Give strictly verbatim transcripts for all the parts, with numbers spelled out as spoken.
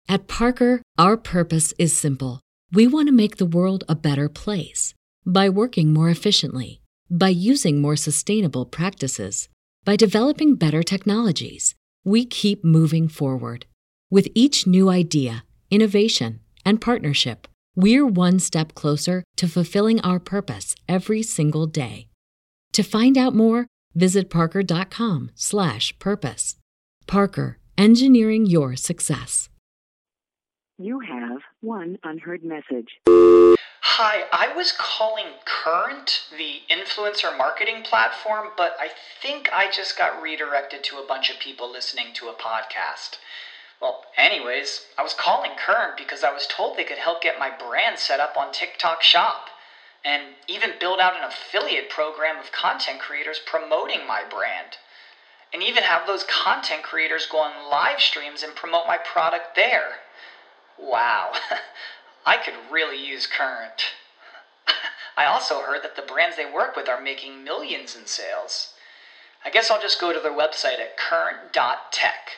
At Parker, our purpose is simple. We want to make the world a better place by working more efficiently, by using more sustainable practices, by developing better technologies. We keep moving forward. With each new idea, innovation, and partnership, we're one step closer to fulfilling our purpose every single day. To find out more, visit parker.com slash purpose. Parker, engineering your success. You have one unheard message. Hi, I was calling Current, the influencer marketing platform, but I think I just got redirected to a bunch of people listening to a podcast. Well, anyways, I was calling Current because I was told they could help get my brand set up on TikTok Shop, and even build out an affiliate program of content creators promoting my brand, and even have those content creators go on live streams and promote my product there. Wow, I could really use Current. I also heard that the brands they work with are making millions in sales. I guess I'll just go to their website at current dot tech.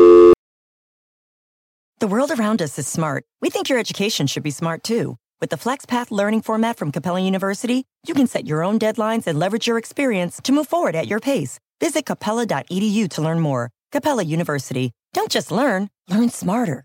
The world around us is smart. We think your education should be smart too. With the FlexPath learning format from Capella University, you can set your own deadlines and leverage your experience to move forward at your pace. Visit capella dot e d u to learn more. Capella University. Don't just learn, learn smarter.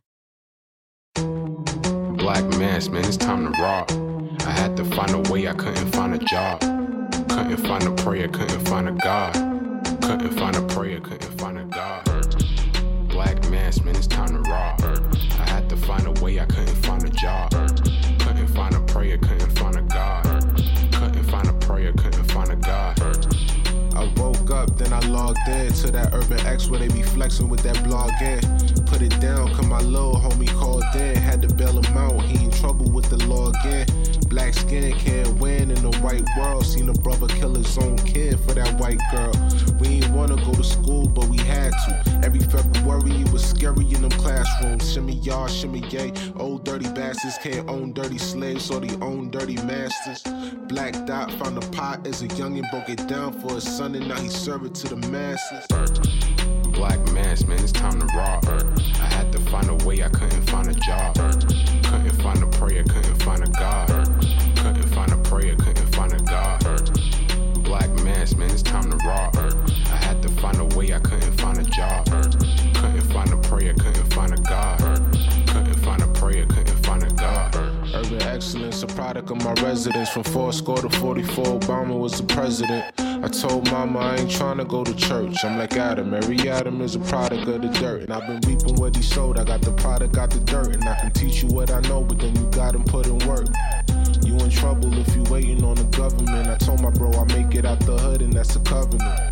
Black mass, man, it's time to rock. I had to find a way, I couldn't find a job. Couldn't find a prayer, couldn't find a God. Couldn't find a prayer, couldn't find a God. Black mass, man, it's time to rock. I had to find a way, I couldn't find a job. Couldn't find a prayer, couldn't find a God. Couldn't find a prayer, couldn't find a God. I woke up, then I logged in to that Urban X where they be flexing with that blog in. Put it down, cause my little homie called in. Had to bail him out, he in trouble with the law again. Black skin can't win in the white world. Seen a brother kill his own kid for that white girl. We ain't wanna go to school, but we had to. Every February it was scary in them classrooms. Shimmy y'all, shimmy yay. Old dirty bastards can't own dirty slaves, so they own dirty masters. Black Dot found a pot as a youngin', broke it down for his son, and now he serve it to the masses. Black mass, man, it's time to rock. I had to find a way, I couldn't find a job. Couldn't find a prayer, couldn't find a God. Couldn't find a prayer, couldn't find a God. Black mass, man, it's time to rock. I had to find a way, I couldn't find a job. Couldn't find a prayer, couldn't find a God. Couldn't find a prayer, couldn't find a God. Urban excellence, a product of my residence. From four score to forty-four, Obama was the president. I told mama I ain't trying to go to church. I'm like Adam, every Adam is a product of the dirt. And I've been reaping what he sowed. I got the product, got the dirt. And I can teach you what I know, but then you gotta put in work. You in trouble if you waiting on the government. I told my bro I make it out the hood, and that's a covenant.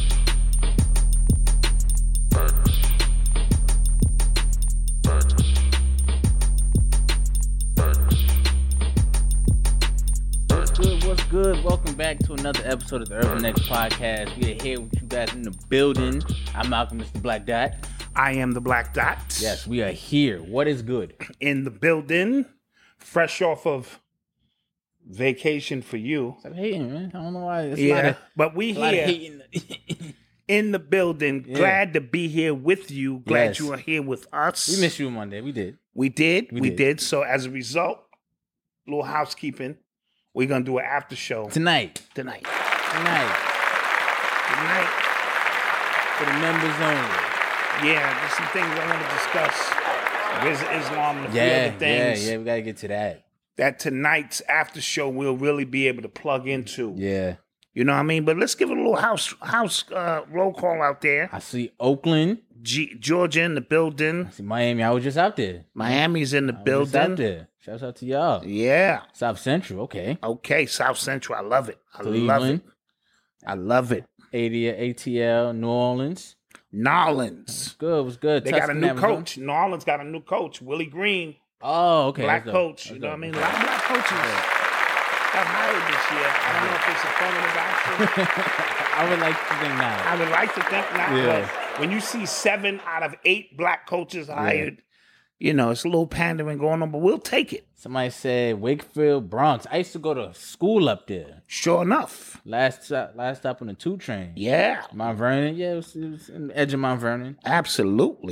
What's good? Welcome back to another episode of the Urban X Podcast. We are here with you guys in the building. I'm Malcolm, Mister Black Dot. I am the Black Dot. Yes, we are here. What is good? In the building, fresh off of vacation for you. Stop hating, man. I don't know why. It's yeah, a lot of, but we here in the building. Yeah. Glad to be here with you. Glad yes. you are here with us. We missed you Monday. We did. We did. We, we did. did. So as a result, little housekeeping. We're going to do an after show. Tonight. Tonight. Tonight. Tonight. For the members only. Yeah, there's some things I want to discuss. There's Islam and a yeah, few other things. Yeah, yeah, we got to get to that. That tonight's after show we'll really be able to plug into. Yeah. You know what I mean? But let's give it a little house house uh, roll call out there. I see Oakland. G- Georgia in the building. I see Miami. I was just out there. Miami's in the I building. Was just out there. Shouts out to y'all. Yeah. South Central, okay. Okay, South Central. I love it. I Cleveland. love it. I love it. A T L, New Orleans. Nolans. Good, was good. They Tuscan, got a new Arizona. coach. New Orleans got a new coach, Willie Green. Oh, okay. Black That's coach. dope. You know what I mean? A Dope. lot of black coaches got hired this year. I don't know if it's affirmative action. I would like to think not. I would like to think not. Yeah. But when you see seven out of eight black coaches hired, yeah. you know, it's a little pandering going on, but we'll take it. Somebody said Wakefield, Bronx. I used to go to school up there. Sure enough. Last stop, last stop on the two train. Yeah. Mount Vernon. Yeah, it was, it was in the edge of Mount Vernon. Absolutely.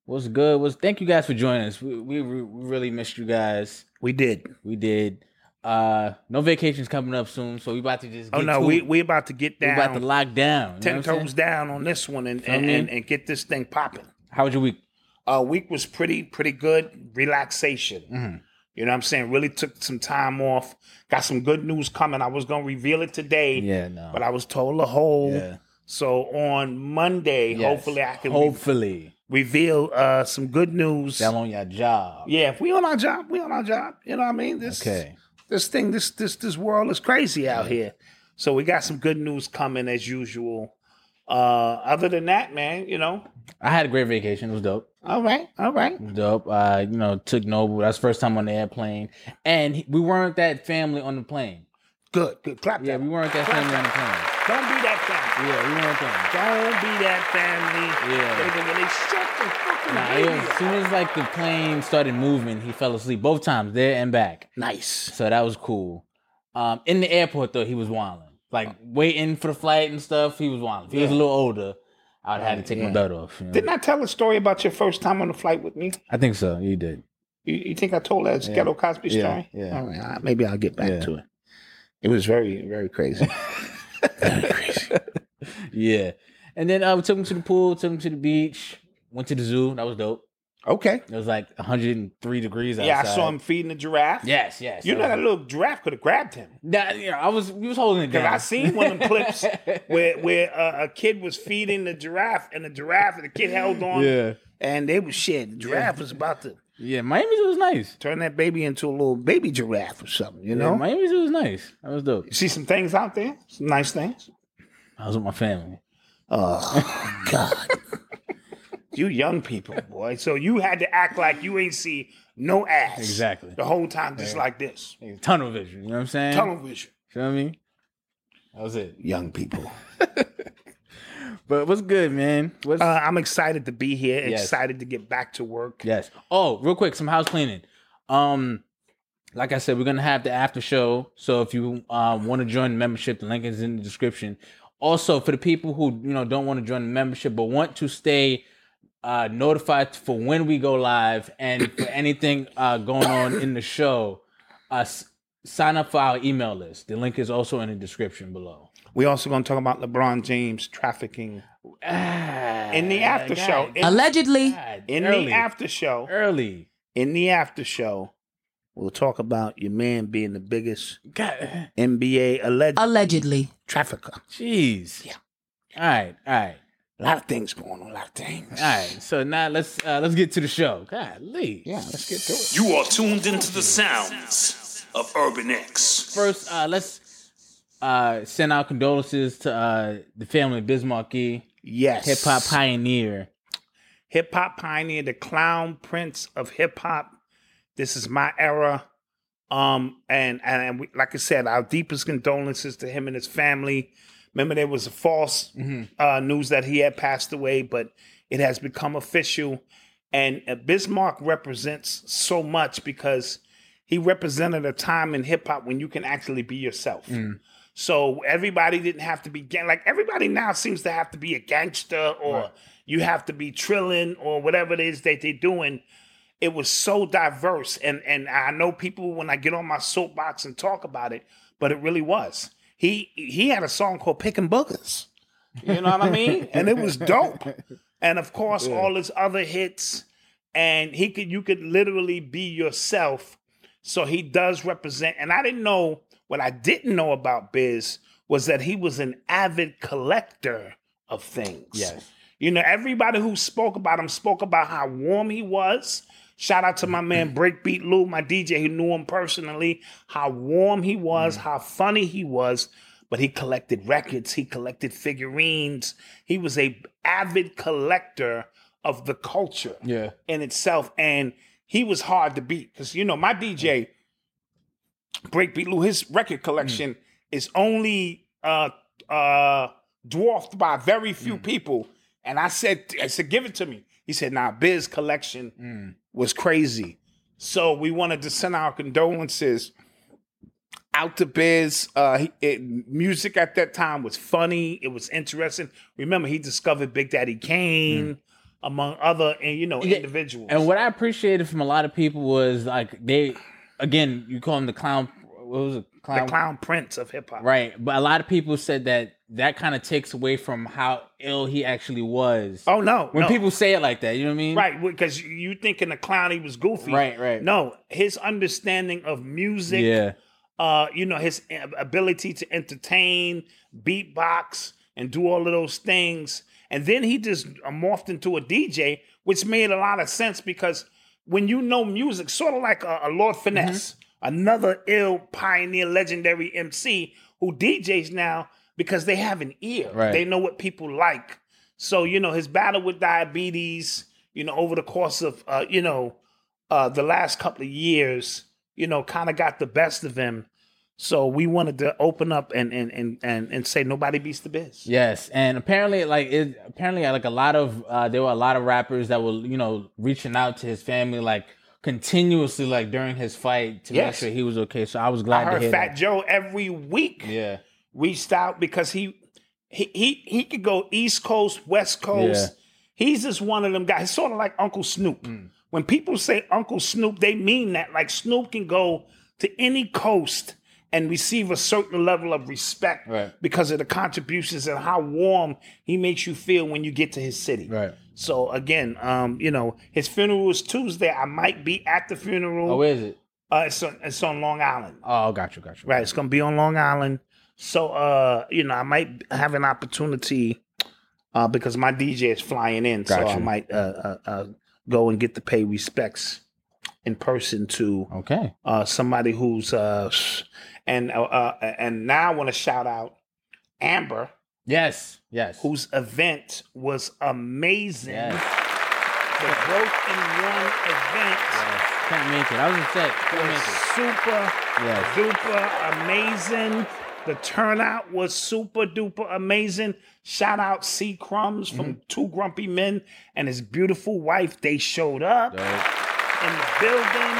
What's good? Was thank you guys for joining us. We, we we really missed you guys. We did. We did. Uh, no vacations coming up soon, so we about to just. Get oh no, to we it. we about to get down. We about to lock down. You ten toes down on this one and and, and and get this thing popping. How was your week? Uh, week was pretty pretty good. Relaxation. Mm-hmm. You know what I'm saying? Really took some time off. Got some good news coming. I was gonna reveal it today. Yeah, no. But I was told a hold. Yeah. So on Monday, Yes. hopefully I can hopefully re- reveal uh, some good news. y'all on your job. Yeah, if we on our job, we on our job. You know what I mean? This Okay. this thing, this this this world is crazy out here. So we got some good news coming as usual. Uh, other than that, man, you know. I had a great vacation. It was dope. All right, all right. It was dope. Uh, you know, took Noble. That's the first time on the airplane, and he, we weren't that family on the plane. Good, good. Clap Yeah, that. we weren't that Clap family on the that. plane. Don't be that family. Yeah, we weren't that. Don't be that family. Yeah. They, they, they shut the fucking Nah, baby it was- as up. soon as like the plane started moving, he fell asleep both times, there and back. Nice. So that was cool. Um, in the airport though, he was wilding, like waiting for the flight and stuff. He was wilding. If he was a little older, I'd have to take Yeah. my belt off. You know? Didn't I tell a story about your first time on the flight with me? I think so. You did. You, you think I told that Yeah. Ghetto Cosby Yeah, story? yeah. All right, all right, maybe I'll get back Yeah. to it. It was very, very crazy. Very crazy. Yeah. And then uh, we took him to the pool, took him to the beach, went to the zoo. That was dope. Okay. It was like one hundred three degrees outside. Yeah, I saw him feeding the giraffe. Yes, yes. You know that little giraffe could have grabbed him. That, you know, I was, we was holding it Because down. I seen one of them clips where where uh, a kid was feeding the giraffe, and the giraffe, and the kid held on. Yeah. And they was shit. The giraffe was about to Yeah, Miami Zoo was nice. turn that baby into a little baby giraffe or something, you You know? know, Miami Zoo was nice. That was dope. You see some things out there? Some nice things? I was with my family. Oh, God. You young people, boy. So you had to act like you ain't see no ass. Exactly. The whole time just like this. Tunnel vision. You know what I'm saying? Tunnel vision. You know what I mean? That was it. Young people. But what's good, man? What's Uh, I'm excited to be here. Yes. Excited to get back to work. yes. Oh, real quick, some house cleaning. Um, like I said, we're gonna have the after show. So if you uh, want to join the membership, the link is in the description. Also, for the people who you know don't want to join the membership but want to stay uh, notified for when we go live and for anything uh, going on in the show, uh, s- sign up for our email list. The link is also in the description below. We also going to talk about LeBron James trafficking Ah, in the after God, show. In, Allegedly. God, in early, the after show. early. In the after show, we'll talk about your man being the biggest God, N B A alleged Allegedly. trafficker. jeez. Yeah. All right, all right, A lot of things going on. A lot of things. all right. So now let's uh, let's get to the show. God, Lee. Yeah, let's get to it. You are tuned into the sounds of Urban X. First, uh, let's uh, send our condolences to uh, the family of Biz Markie, Yes. hip hop pioneer. Hip hop pioneer, the clown prince of hip hop. This is my era. Um, and and, and we, like I said, our deepest condolences to him and his family. Remember, there was a false uh, news that he had passed away, but it has become official. And uh, Bismarck represents so much because he represented a time in hip hop when you can actually be yourself. So everybody didn't have to be gang. Like everybody now seems to have to be a gangster, or Right. you have to be trilling, or whatever it is that they're doing. It was so diverse, and and I know people when I get on my soapbox and talk about it, but it really was. He he had a song called "Picking Boogers," you know what I mean, and it was dope. And of course, all his other hits, and he could you could literally be yourself. So he does represent. And I didn't know what I didn't know about Biz was that he was an avid collector of things. Yes. You know, everybody who spoke about him spoke about how warm he was. Shout out to my man Breakbeat Lou, my D J who knew him personally, how warm he was, how funny he was. But he collected records, he collected figurines. He was a avid collector of the culture Yeah. in itself. And he was hard to beat. Because, you know, my D J, Breakbeat Lou, his record collection is only uh, uh, dwarfed by very few people. And I said, I said, give it to me. He said, nah, Biz collection was crazy. So we wanted to send our condolences out to Biz. Uh, he, it, music at that time was funny. It was interesting. Remember, he discovered Big Daddy Kane. among other and you know Yeah, individuals. And what I appreciated from a lot of people was like they, again, you call him the clown. What was it? Clown, the clown prince of hip hop, right? But a lot of people said that that kind of takes away from how ill he actually was. Oh no! When no. people say it like that, you know what I mean? Right, because you thinking the clown he was goofy. Right, right. No, his understanding of music. Yeah. Uh, you know, his ability to entertain, beatbox, and do all of those things. And then he just morphed into a D J, which made a lot of sense because when you know music, sort of like a, a Lord Finesse, mm-hmm. another ill pioneer, legendary M C who D Js now because they have an ear. Right. They know what people like. So, you know, his battle with diabetes, you know, over the course of, uh, you know, uh, the last couple of years, you know, kind of got the best of him. So we wanted to open up and and and and, and say nobody beats the biz. Yes, and apparently, like it, apparently, like a lot of uh, there were a lot of rappers that were, you know, reaching out to his family like continuously, like during his fight to Yes. make sure he was okay. So I was glad I to heard hear Fat that. Joe every week Yeah, reached out because he he he he could go East Coast, West Coast. Yeah. He's just one of them guys. Sort of like Uncle Snoop. Mm. When people say Uncle Snoop, they mean that. Like Snoop can go to any coast and receive a certain level of respect Right. because of the contributions and how warm he makes you feel when you get to his city. right. So again, um, you know, his funeral is Tuesday. I might be at the funeral. Oh, where is it? Uh, it's on, it's on Long Island. Oh, got you, got you. Right, it's gonna be on Long Island. So, uh, you know, I might have an opportunity uh, because my D J is flying in, so Got I you. might uh, uh, uh, go and get to pay respects in person to Okay. uh, somebody who's uh, and uh, uh, and now I want to shout out Amber, Yes, yes. whose event was amazing. Yes. The Growth in One event Yes. Can't make it. I was upset. Can't was make it. super Yes. duper amazing. The turnout was super duper amazing. Shout out C Crumbs from Mm-hmm. Two Grumpy Men and his beautiful wife. They showed up Dope. in the building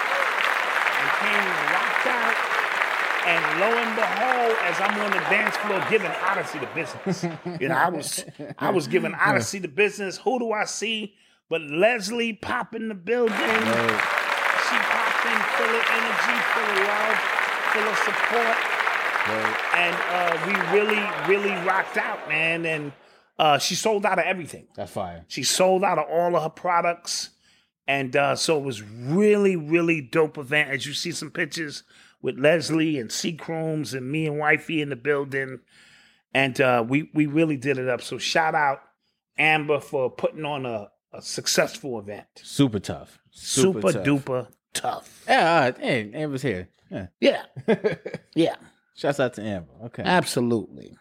and came and rocked out. And lo and behold, as I'm on the dance floor giving Odyssey the business, you know, I was I was giving Odyssey the business. Who do I see but Leslie pop in the building? Dope. She popped in full of energy, full of love, full of support. Dope. And uh, we really, really rocked out, man. And uh, she sold out of everything. That's fire. She sold out of all of her products. And uh, so it was really, really dope event. As you see some pictures with Leslie and C Crooms and me and Wifey in the building. And uh, we, we really did it up. So shout out Amber for putting on a, a successful event. Super tough. Super, tough. duper tough. Yeah, uh, hey, Amber's here. Yeah. Yeah. Yeah. Shouts out to Amber. Okay. Absolutely.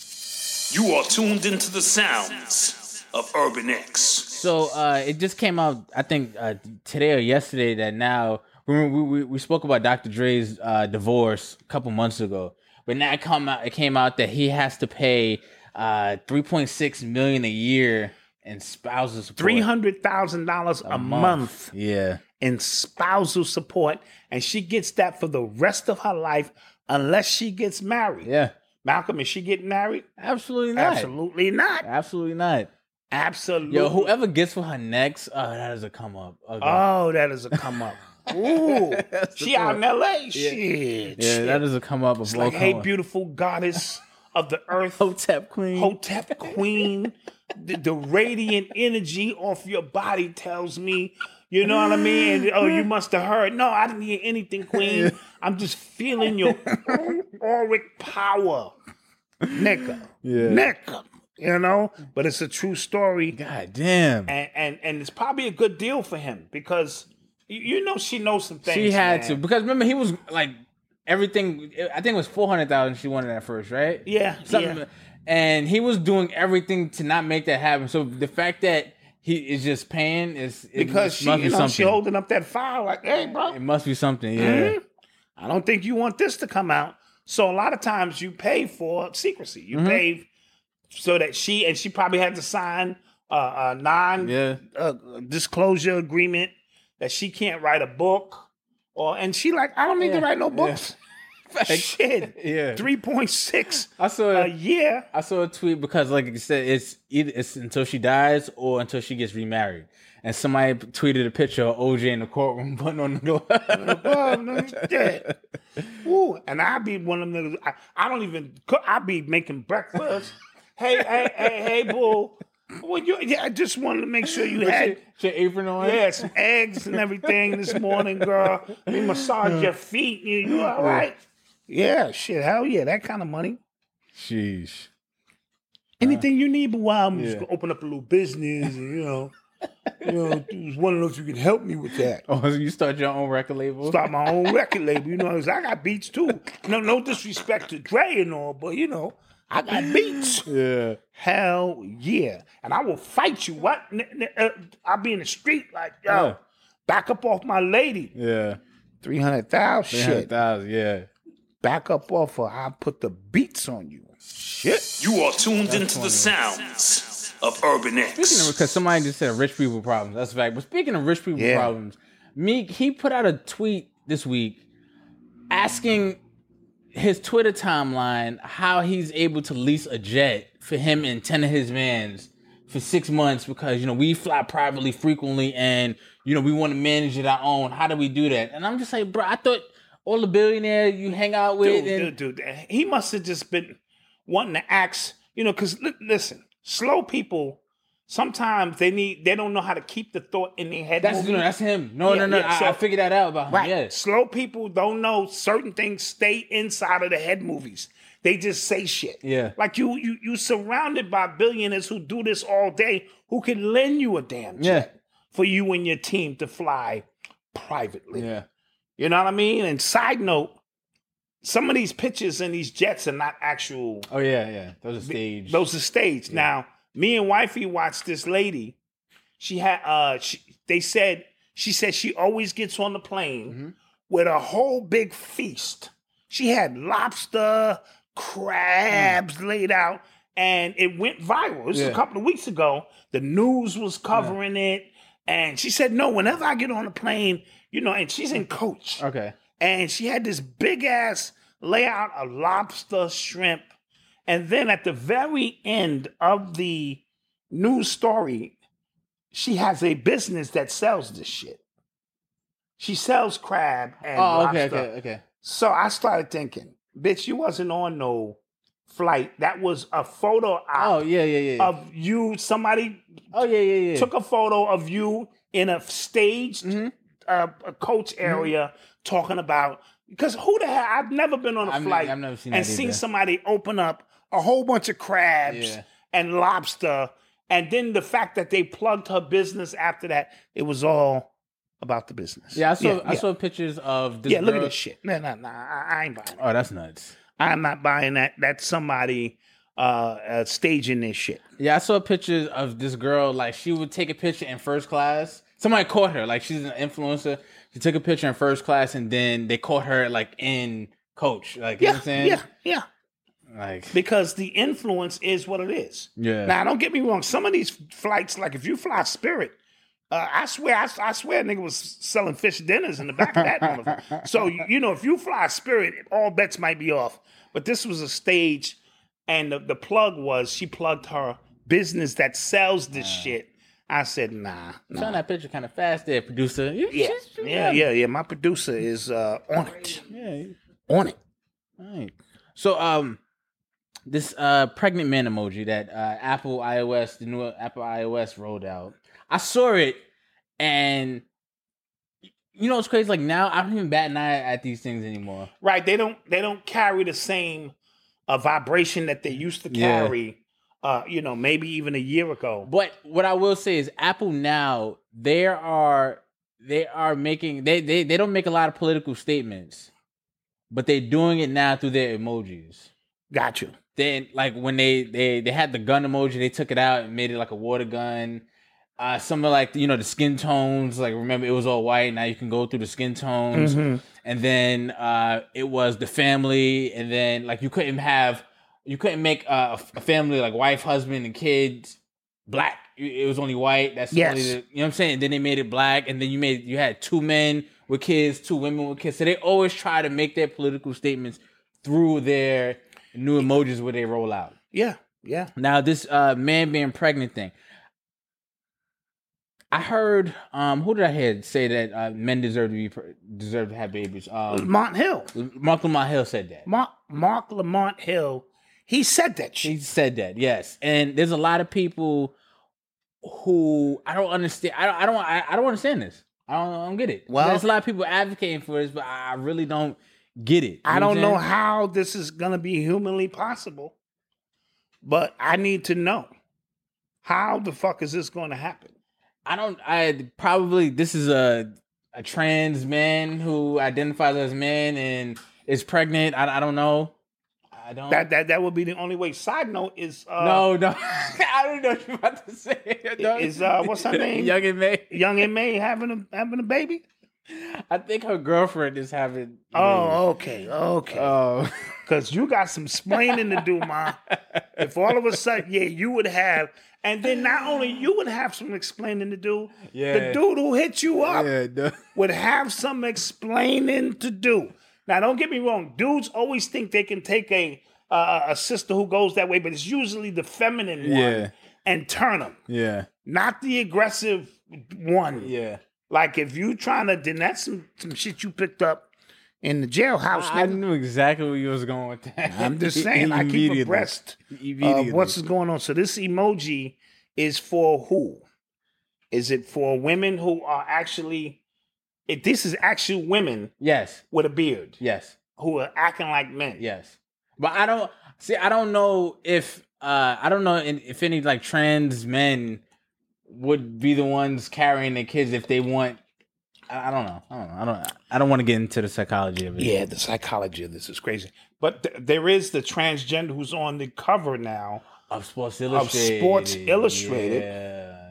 You are tuned into the sounds of Urban X. So uh, it just came out, I think uh, today or yesterday, that now we we, we spoke about Doctor Dre's uh, divorce a couple months ago, but now it come out it came out that he has to pay uh, three point six million a year in spousal support. Three hundred thousand dollars a month Yeah. in spousal support, and she gets that for the rest of her life unless she gets married. Yeah. Malcolm, is she getting married? Absolutely not. Absolutely not. Absolutely not. Absolutely. Yo, whoever gets for her next, oh, that is a come up. Okay. Oh, that is a come up. Ooh, That's the she out in L A. Yeah. Shit. Yeah, shit. that is a come up of It's all like, hey, come up. beautiful goddess of the earth, Hotep Queen. Hotep Queen. the, the radiant energy off your body tells me, you know what I mean? And, oh, you must have heard. No, I didn't hear anything, Queen. I'm just feeling your auric power. Nigga. Yeah. Nigga. You know? But it's a true story. God damn. And, and and it's probably a good deal for him because you, you know she knows some things. She had man. to because remember he was like everything. I think it was four hundred thousand. She wanted at first, right? Yeah, Something, yeah. and he was doing everything to not make that happen. So the fact that he is just paying is it Because must she, be you know, something. she holding up that file like, hey, bro. It must be something. Yeah. Mhm. I don't think you want this to come out. So a lot of times you pay for secrecy. You Mhm. pay so that she and she probably had to sign a, a non Yeah. uh, disclosure agreement that she can't write a book or and she like I don't need to Yeah. write no books. Shit. Yeah. three point six I saw a year. I saw a tweet because, like you said, it's either it's until she dies or until she gets remarried. And somebody tweeted a picture of O J in the courtroom putting on the glove. Oh, no, he's dead. Ooh, and I be one of them niggas. I, I don't even cook. I be making breakfast. hey, hey, hey, hey, boo. Well, you, yeah, I just wanted to make sure you Put had your, your apron on. yeah, some eggs and everything this morning, girl. Let me massage your feet. You, you all right? Yeah, shit, hell yeah, that kind of money. Sheesh. Anything you need, but while I'm yeah. just gonna open up a little business, and you know, you know, just want to know if you can help me with that. Oh, so you start your own record label? Start my own record label. You know, 'cause I got beats too. No, no disrespect to Dre and all, but you know, I got beats. Yeah. Hell yeah, and I will fight you. What? N- n- uh, I'll be in the street like, yo, Yeah. back up off my lady. Yeah. Three hundred thousand. three hundred Shit. thousand, yeah. Back up off her. I put the beats on you. Shit. You are tuned into the sounds of Urban X. Speaking of, because somebody just said rich people problems. That's a fact. But speaking of rich people Yeah. problems, Meek, he put out a tweet this week asking his Twitter timeline how he's able to lease a jet for him and ten of his mans for six months because, you know, we fly privately frequently and, you know, we want to manage it our own. How do we do that? And I'm just like, bro, I thought all the billionaires you hang out with. Dude, and, dude, dude, he must have just been wanting to ask, you know, because li- listen, slow people, sometimes they need, they don't know how to keep the thought in their head. That's, moving. you know, that's him. No, Yeah, no, no. yeah, I, so- I figured that out about him. Right. Yeah. Slow people don't know certain things stay inside of the head movies. They just say shit. Yeah. Like you, you, you surrounded by billionaires who do this all day, who can lend you a damn jet Yeah. for you and your team to fly privately. Yeah. You know what I mean? And side note, some of these pictures in these jets are not actual. Oh, yeah, yeah. Those are staged. Those are staged. Now, me and wifey watched this lady. She had, uh, she, they said, she said she always gets on the plane Mm-hmm. with a whole big feast. She had lobster, crabs laid out, and it went viral. This was Yeah. a couple of weeks ago. The news was covering it. And she said, no, whenever I get on the plane, you know, and she's in coach. Okay. And she had this big ass layout of lobster, shrimp. And then at the very end of the news story, she has a business that sells this shit. She sells crab and Oh, lobster. okay, okay, okay. So I started thinking, bitch, you wasn't on no flight. That was a photo op Oh, yeah, yeah, yeah. of you. Somebody oh, yeah, yeah, yeah. took a photo of you in a staged Mm-hmm. uh, a coach area talking about, because who the hell, I've never been on a I've ne- flight I've never seen and that seen either. somebody open up a whole bunch of crabs Yeah. and lobster. And then the fact that they plugged her business after that, it was all about the business. Yeah, I saw I yeah. saw pictures of this Yeah, look at girl- this shit. No, no, no, I, I ain't buying it. Oh, that's nuts. I'm not buying that. That's somebody uh, uh, staging this shit. Yeah, I saw pictures of this girl, like, she would take a picture in first class. Somebody caught her, like, she's an influencer. She took a picture in first class, and then they caught her, like, in coach. Like, you know Yeah, what I'm saying? yeah, yeah. Like, Because the influence is what it is. yeah. Now, don't get me wrong. Some of these flights, like if you fly Spirit, uh, I swear, I, I swear, a nigga was selling fish dinners in the back of that motherfucker. So you know, if you fly Spirit, all bets might be off. But this was a stage, and the, the plug was she plugged her business that sells this shit. I said, nah, Showing nah. that picture kind of fast there, producer. You- Yeah, she's- she's yeah, good. yeah, yeah. My producer is uh, on it, Yeah. on it. All right. So, um, this uh pregnant man emoji that uh Apple iOS, the new Apple iOS rolled out. I saw it, and you know what's crazy? Like, now I don't even bat an eye at these things anymore. Right? They don't, they don't carry the same uh, vibration that they used to Yeah. carry. Uh, you know, maybe even a year ago. But what I will say is, Apple now they are they are making they they they don't make a lot of political statements, but they're doing it now through their emojis. Got you. Then, like, when they they they had the gun emoji, they took it out and made it like a water gun. Uh, some of, like, you know, the skin tones, like, remember it was all white. Now you can go through the skin tones. Mhm. And then uh, it was the family. And then, like, you couldn't have, you couldn't make uh, a family like wife, husband, and kids black. It was only white. That's Yes. only the, you know what I'm saying? And then they made it black. And then you made, you had two men with kids, two women with kids. So they always try to make their political statements through their new emojis where they roll out. Yeah, yeah. Now this uh, man being pregnant thing. I heard, um, who did I hear say that uh, men deserve to be deserve to have babies? Um, Lamont Hill. Mark Lamont Hill said that. Mark, Mark Lamont Hill, he said that shit. He said that, yes. And there's a lot of people who I don't understand. I don't. I don't. I, I don't understand this. I don't, I don't get it. Well, there's a lot of people advocating for this, but I really don't get it. You I know don't what I'm know saying? how this is gonna be humanly possible, but I need to know how the fuck is this going to happen? I don't. I probably this is a a trans man who identifies as man and is pregnant. I, I don't know. I don't. That that that would be the only way. Side note is uh, no, no. I don't know what you're about to say. No. Is uh, what's her name? Young and May. Young and May having a having a baby. I think her girlfriend is having. Oh, okay, okay. Oh, because you got some splaining to do, ma. If all of a sudden, yeah, you would have, and then not only you would have some explaining to do, yeah. the dude who hit you up Yeah, no. would have some explaining to do. Now, don't get me wrong. Dudes always think they can take a uh, a sister who goes that way, but it's usually the feminine one Yeah. and turn them, Yeah. not the aggressive one. Yeah. Like if you trying to, then that's some, some shit you picked up in the jailhouse. I, I nigga. knew exactly where you was going with that. I'm just saying, I keep Immediately. abreast of Immediately. what's going on. So this emoji is for who? Is it for women who are actually, if this is actually women Yes. with a beard Yes. who are acting like men. Yes. But I don't see. I don't know if uh I don't know if any like trans men would be the ones carrying the kids if they want. I, I don't know. I don't know. I don't. I don't want to get into the psychology of it. Yeah, the psychology of this is crazy. But th- there is the transgender who's on the cover now Of Sports Illustrated. of Sports Illustrated. Yeah.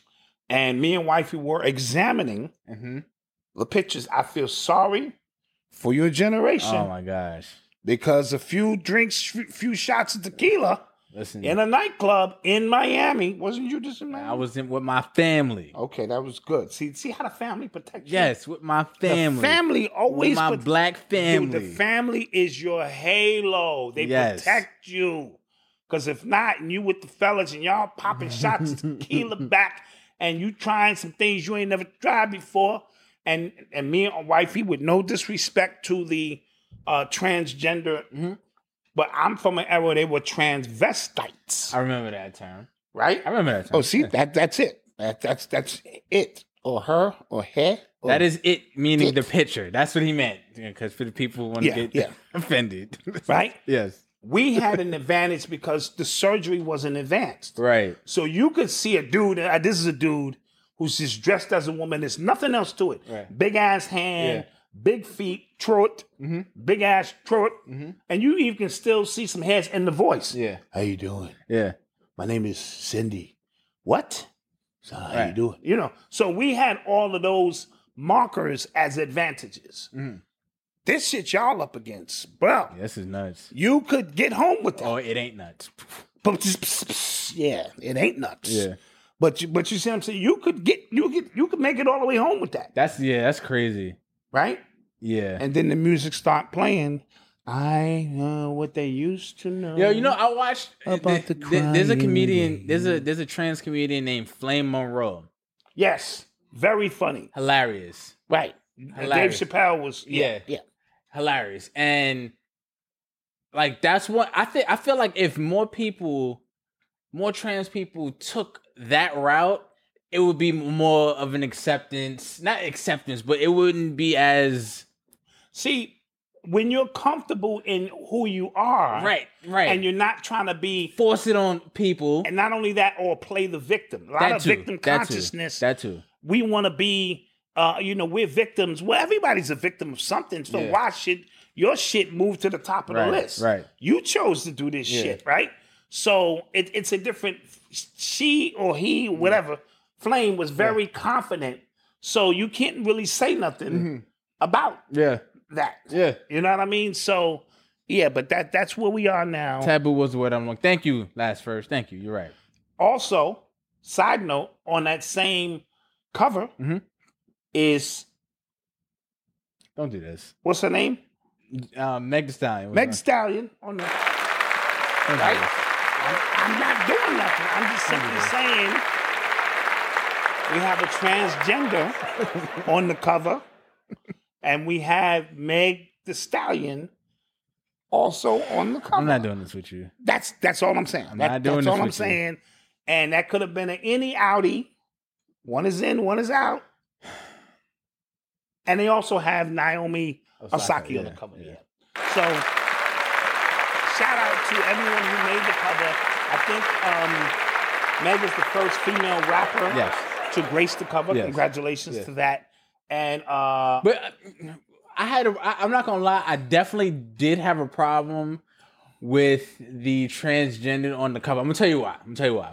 And me and wifey were examining Mm-hmm. the pictures. I feel sorry for your generation. Oh my gosh. Because a few drinks, few shots of tequila Listen. in a nightclub in Miami. Wasn't you just in Miami? I was in with my family. Okay, that was good. See, see how the family protects you? Yes, with my family. The family always with my put- black family. Dude, the family is your halo. They Yes. protect you. Because if not, and you with the fellas and y'all popping shots of tequila back and you trying some things you ain't never tried before, and and me and my wifey, with no disrespect to the uh, transgender, Mm-hmm. but I'm from an era where they were transvestites, I remember that term. right? I remember that term. Oh, see, that that's it. That that's that's it, or her, or he. Or, That is it, meaning It. the picture. That's what he meant. Because for the people who want to Yeah, get yeah. offended. right. Yes. We had an advantage because the surgery wasn't advanced. Right. So you could see a dude, uh, this is a dude who's just dressed as a woman. There's nothing else to it. Right. Big ass hand, Yeah. big feet, throat, Mm-hmm. big ass throat. Mhm. And you even can still see some hairs in the voice. Yeah. How you doing? Yeah. My name is Cindy. What? So how you Right. doing? You know, so we had all of those markers as advantages. Mhm. This shit y'all up against, bro. This is nuts. You could get home with that. Oh, it ain't nuts. But just, pss, pss, yeah, it ain't nuts. Yeah. But you, but you see what I'm saying? You could get, you could, you could make it all the way home with that, That's yeah, that's crazy. right? Yeah. And then the music start playing. I know what they used to know. Yo, you know, I watched About the th- th- there's a crying comedian, there's a baby. there's a trans comedian named Flame Monroe. Yes, very funny, Hilarious. right? And Dave Hilarious. Chappelle was, yeah, Yeah. yeah. Hilarious. And like that's what I think I feel like if more people, more trans people took that route, it would be more of an acceptance. Not acceptance, but it wouldn't be as See, when you're comfortable in who you are, right, right. and you're not trying to be, force it on people. and not only that, or play the victim. A lot That of too. victim That too. consciousness. That too. We want to be, uh, you know, we're victims. Well, everybody's a victim of something. So Yeah. why should your shit move to the top of Right, the list? right. You chose to do this Yeah. shit, right? So it, it's a different. She or he, whatever, Flame was very confident. So you can't really say nothing about Yeah. that. Yeah. You know what I mean? So yeah, but that that's where we are now. Taboo was the word I'm like. Thank you, last first. Thank you. You're right. Also, side note, on that same cover Mhm. is Don't do this. What's her name? Uh, Meg Thee Stallion. Meg Thee Stallion on the right. I'm, I'm not doing nothing. I'm just simply saying we have a transgender on the cover, and we have Meg Thee Stallion also on the cover. I'm not doing this with you. That's that's all I'm saying. I'm That- not doing that's this all I'm with you. saying. And that could have been an any outie. One is in, one is out. And they also have Naomi Osaka, Osaka yeah, on the cover. yeah. Yeah. So shout out to everyone who made the cover. I think um, Meg is the first female rapper Yes. to grace the cover. Yes. Congratulations Yes. to that. And uh, But uh, I had a, I, I'm not gonna lie, I definitely did have a problem with the transgender on the cover. I'm gonna tell you why. I'm gonna tell you why.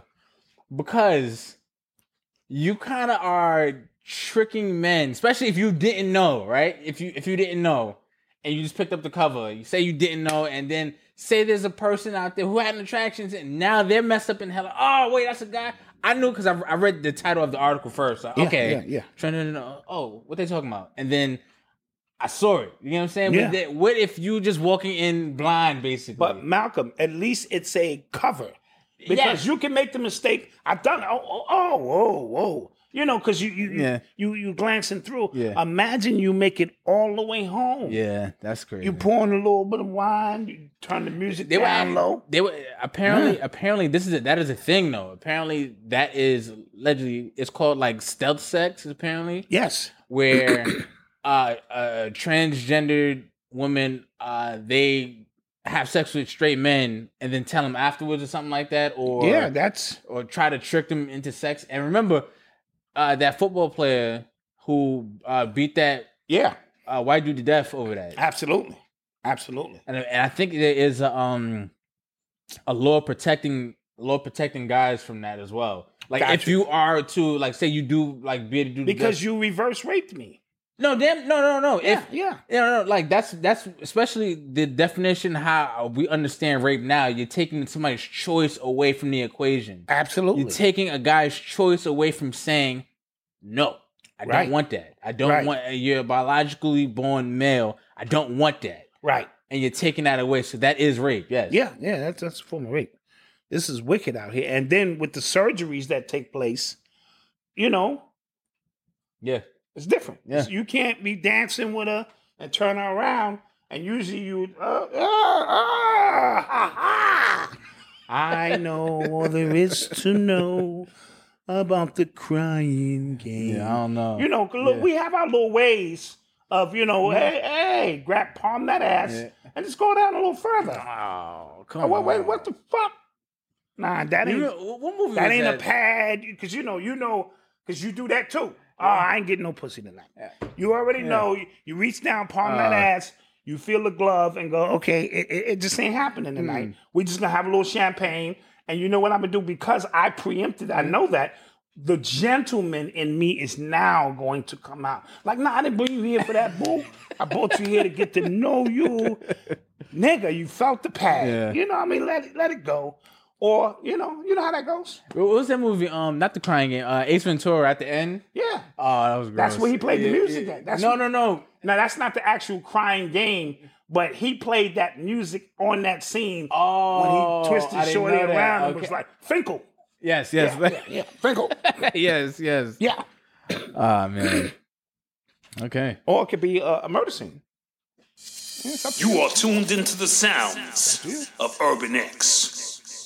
Because you kind of are tricking men, especially if you didn't know, right? If you if you didn't know and you just picked up the cover, you say you didn't know, and then say there's a person out there who had an attraction, and now they're messed up in hell. Oh wait, that's a guy. I knew because I, I read the title of the article first. So, Yeah, okay, yeah, yeah. Trying to know. Oh, what they talking about? And then I saw it. You know what I'm saying? Yeah. But then, what if you just walking in blind, basically? But Malcolm, at least it's a cover. Because Yes. you can make the mistake. I've done it. Oh, oh, oh, whoa, whoa. You know, because you you, Yeah. you you glancing through. Yeah. Imagine you make it all the way home. yeah, that's crazy. You pouring a little bit of wine. You turn the music They down were low. They were apparently apparently this is a, that is a thing though. Apparently that is allegedly it's called like stealth sex. Apparently, Yes. where uh, uh transgendered women uh they have sex with straight men and then tell them afterwards or something like that, or Yeah, that's or try to trick them into sex. And remember, uh, that football player who uh, beat that yeah, uh, white dude to death over that. absolutely, absolutely. And, and I think there is a, um, a law protecting law protecting guys from that as well. Like if Gotcha. you are to like say you do like be able to do the Because death- you reverse raped me. no damn no no no Yeah, if yeah. you know no, like that's that's especially the definition how we understand rape now. You're taking somebody's choice away from the equation. Absolutely. You're taking a guy's choice away from saying, no, I Right. don't want that. I don't Right. want, you're a biologically born male. I don't want that. right. And you're taking that away. So that is rape. Yes. Yeah, yeah, that's that's a form of rape. This is wicked out here. And then with the surgeries that take place, you know, Yeah. it's different. Yeah. You can't be dancing with her and turn her around. And usually you, uh, ah, ah, ha, ha. I know all there is to know about the crying game. Yeah, I don't know. You know, 'cause look, Yeah. we have our little ways of, you know, hey, hey, grab palm that ass Yeah. and just go down a little further. Oh, come Oh, wait, on. wait, what the fuck? Nah, that You ain't know, what- what movie that was ain't that? a pad because you know, you know, because you do that too. Oh, I ain't getting no pussy tonight. You already know. You, you reach down, palm that Uh. ass. You feel the glove and go, okay, it, it, it just ain't happening tonight. Mm. We just gonna have a little champagne. And you know what I'm gonna do? Because I preempted, I know that the gentleman in me is now going to come out. Like, nah, I didn't bring you here for that, boo. I brought you here to get to know you. Nigga, you felt the pad. Yeah. You know what I mean? Let it, let it go. Or, you know, you know how that goes? What was that movie? Um, not the crying game. Uh, Ace Ventura at the end. Yeah. Oh, that was gross. That's where he played the Yeah, music yeah. at. That's no, what- no, no. Now, that's not the actual crying game, but he played that music on that scene Oh, when he I twisted didn't Shorty know that. around and Okay. was like, Finkel. Yes, yes, Yeah, yeah, yeah. Finkel. yes, yes. Yeah. Ah, man. Okay. Or it could be uh, a murder scene. Yeah, it's up to You are tuned into the sounds of Urban X.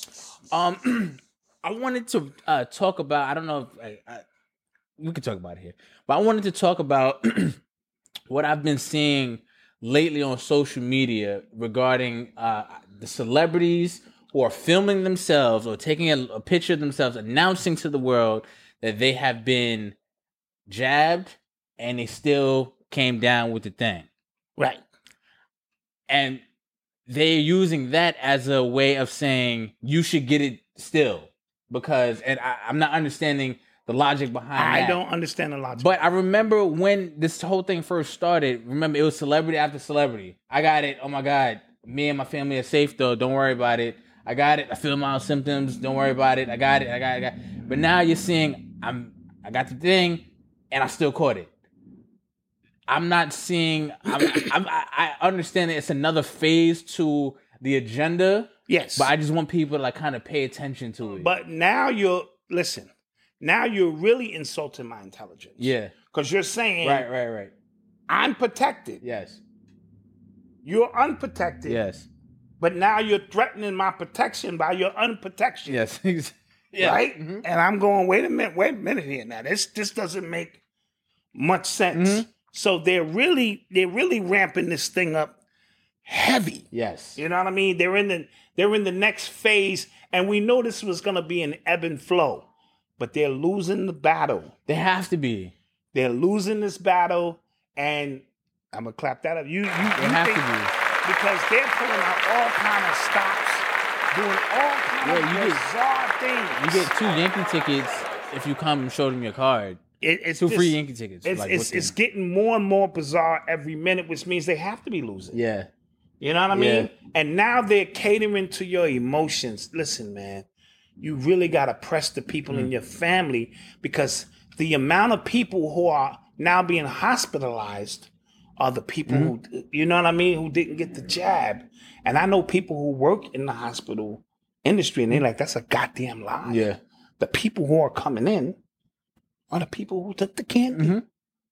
Um, I wanted to uh, talk about. I don't know if I, I, we could talk about it here, but I wanted to talk about what I've been seeing lately on social media regarding uh, the celebrities who are filming themselves or taking a, a picture of themselves, announcing to the world that they have been jabbed and they still came down with the thing. Right. And they're using that as a way of saying you should get it still because, and I, I'm not understanding the logic behind I that. don't understand the logic. But I remember when this whole thing first started. Remember, it was celebrity after celebrity. I got it. Oh my God, me and my family are safe though. Don't worry about it. I got it. I feel mild symptoms. Don't worry about it. I got it. I got it. I got it. But now you're seeing I'm. I got the thing, and I still caught it. I'm not seeing. I'm, I'm, I understand that it's another phase to the agenda. Yes, but I just want people to like kind of pay attention to it. But now you're listen. Now you're really insulting my intelligence. Yeah, because you're saying right, right, right. I'm protected. Yes, you're unprotected. Yes, but now you're threatening my protection by your unprotection. Yes, yeah. Right. Mm-hmm. And I'm going. Wait a minute. Wait a minute here. Now this this doesn't make much sense. Mm-hmm. So they're really they're really ramping this thing up heavy. Yes. You know what I mean? They're in the they're in the next phase, and we know this was gonna be an ebb and flow, but they're losing the battle. They have to be. They're losing this battle, and I'm gonna clap that up. You you, they you have think, to be. because they're pulling out all kind of stops, doing all kind yeah, of you bizarre get, things. You get two Yankee tickets if you come and show them your card. It, it's two just, free Yankee tickets. It's like, it's, it's getting more and more bizarre every minute, which means they have to be losing. Yeah. You know what I mean? Yeah. And now they're catering to your emotions. Listen, man, you really got to press the people mm. in your family, because the amount of people who are now being hospitalized are the people mm. who, you know what I mean, who didn't get the jab. And I know people who work in the hospital industry, and they're like, that's a goddamn lie. Yeah. The people who are coming in are the people who took the candy. Mm-hmm.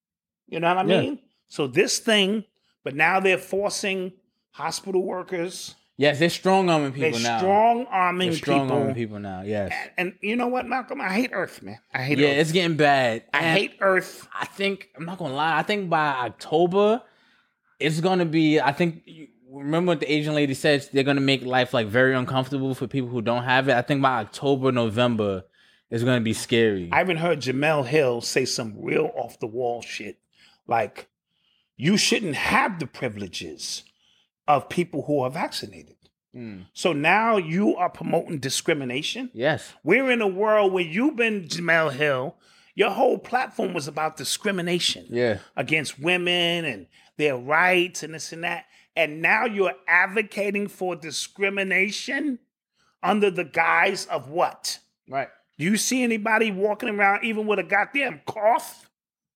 You know what I yeah. mean? So this thing, but now they're forcing hospital workers. Yes, they're strong arming people they're now. Strong arming they're strong people. arming people now. Yes. And, and you know what, Malcolm? I hate Earth, man. I hate yeah, Earth. Yeah, it's getting bad. I and hate Earth. I think I'm not gonna lie. I think by October, it's gonna be. I think. Remember what the Asian lady said? They're gonna make life like very uncomfortable for people who don't have it. I think by October, November, it's gonna be scary. I even heard Jamel Hill say some real off the wall shit, like you shouldn't have the privileges of people who are vaccinated. Mm. So now you are promoting discrimination. Yes, we're in a world where you've been Jamel Hill. Your whole platform was about discrimination. Yeah, against women and their rights and this and that. And now you're advocating for discrimination under the guise of what? Right. Do you see anybody walking around even with a goddamn cough?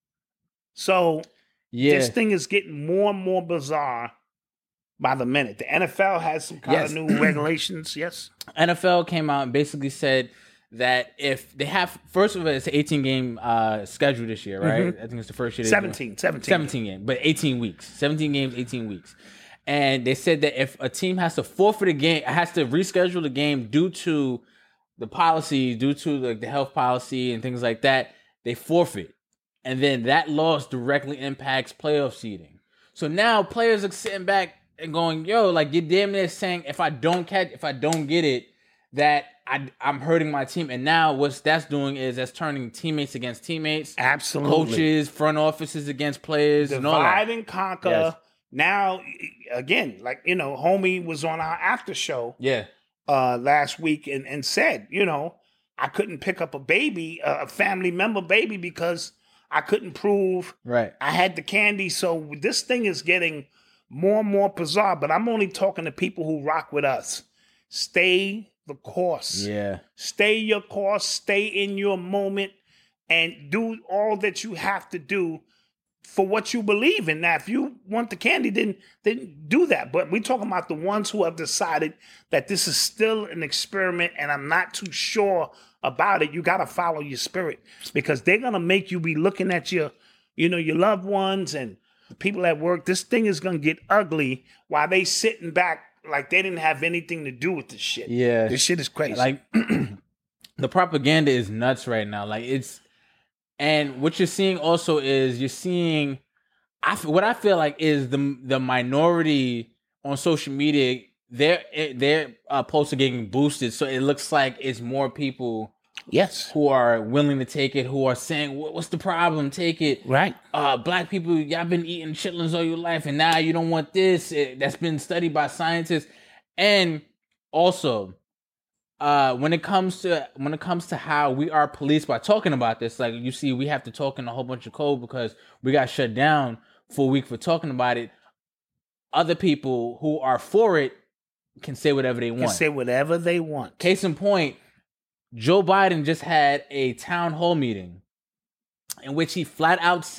So yeah. This thing is getting more and more bizarre by the minute. The N F L has some kind yes. of new regulations, yes? N F L came out and basically said that if they have, first of all, it's an eighteen-game uh, schedule this year, right? Mm-hmm. I think it's the first year. seventeen, seventeen. seventeen games, but eighteen weeks. seventeen games, eighteen weeks. And they said that if a team has to forfeit a game, has to reschedule the game due to the policy, due to the, the health policy and things like that, they forfeit. And then that loss directly impacts playoff seeding. So now players are sitting back and going, yo, like you're damn near saying if I don't catch, if I don't get it, that I, I'm hurting my team. And now what that's doing is that's turning teammates against teammates. Absolutely. Coaches, front offices against players. Divide and all that. and conquer. Yes. Now, again, like, you know, homie was on our after show yeah. uh, last week and, and said, you know, I couldn't pick up a baby, a family member baby, because I couldn't prove right. I had the candy. So this thing is getting more and more bizarre, but I'm only talking to people who rock with us. Stay the course. Yeah. Stay your course, stay in your moment, and do all that you have to do for what you believe in. Now, if you want the candy, then, then do that. But we're talking about the ones who have decided that this is still an experiment and I'm not too sure about it. You got to follow your spirit, because they're going to make you be looking at your, you know, your loved ones and the people at work. This thing is going to get ugly while they sitting back like they didn't have anything to do with this shit. Yeah. This shit is crazy. Like the propaganda is nuts right now. Like it's, and what you're seeing also is you're seeing, I what I feel like is the the minority on social media. Their their uh, posts are getting boosted, so it looks like it's more people, yes, who are willing to take it, who are saying, "What's the problem? Take it." Right. Uh, black people, y'all been eating chitlins all your life, and now you don't want this. It, that's been studied by scientists, and also. Uh, when it comes to when it comes to how we are policed by talking about this, like you see, we have to talk in a whole bunch of code because we got shut down for a week for talking about it. Other people who are for it can say whatever they want. Can say whatever they want. Case in point, Joe Biden just had a town hall meeting in which he flat out said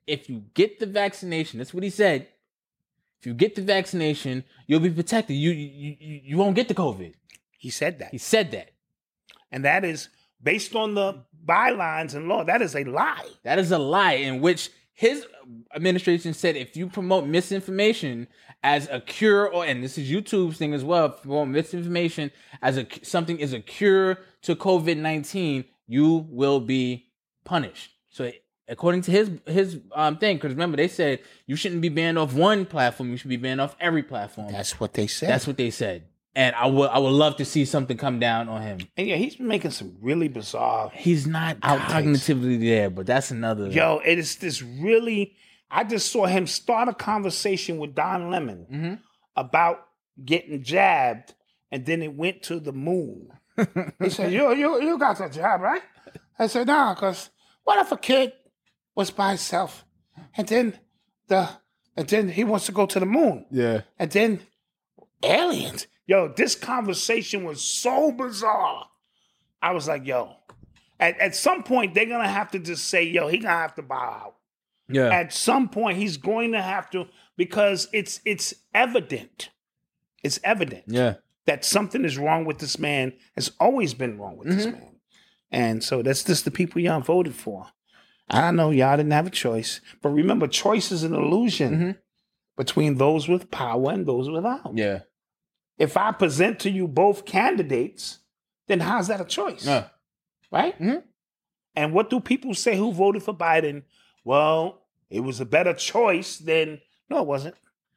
if you get the vaccination, that's what he said. If you get the vaccination, you'll be protected. You you you, you won't get the COVID. He said that. He said that. And that is based on the bylines and law. That is a lie. That is a lie in which his administration said if you promote misinformation as a cure, or and this is YouTube's thing as well, promote misinformation as a something is a cure to COVID nineteen, you will be punished. So according to his his um thing, because remember they said you shouldn't be banned off one platform, you should be banned off every platform. That's what they said. That's what they said. And I would I would love to see something come down on him. And yeah, he's been making some really bizarre. He's not outtakes. Cognitively there, but that's another. Yo, it is this really. I just saw him start a conversation with Don Lemon mm-hmm. about getting jabbed, and then it went to the moon. He said, "You you you got the jab, right?" I said, "No, because what if a kid was by himself, and then the and then he wants to go to the moon, yeah, and then aliens." Yo, this conversation was so bizarre. I was like, yo, at, at some point, they're going to have to just say, yo, he going to have to bow out. Yeah. At some point, he's going to have to, because it's it's evident. It's evident yeah. that something is wrong with this man. Has always been wrong with mm-hmm. this man. And so that's just the people y'all voted for. I know y'all didn't have a choice. But remember, choice is an illusion mm-hmm. between those with power and those without. Yeah. If I present to you both candidates, then how's that a choice? Yeah. Right? Mm-hmm. And what do people say who voted for Biden? Well, it was a better choice than... No, it wasn't.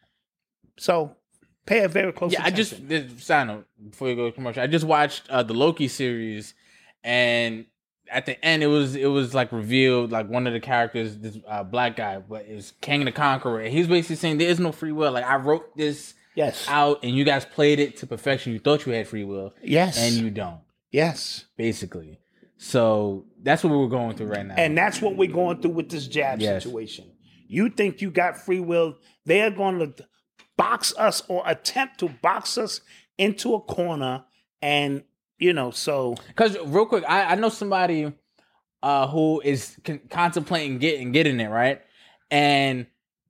So, pay a very close yeah, attention. I just... This, side note, before you go to commercial, I just watched uh, the Loki series, and at the end, it was it was like revealed, like one of the characters, this uh, black guy, but it's Kang the Conqueror, and he's basically saying there is no free will. Like, I wrote this... Yes. out and you guys played it to perfection. You thought you had free will. Yes. And you don't. Yes. Basically. So that's what we're going through right now. And that's what we're going through with this jab yes. situation. You think you got free will. They're going to box us or attempt to box us into a corner. And, you know, so. Because real quick, I, I know somebody uh, who is con- contemplating getting, getting it, right? And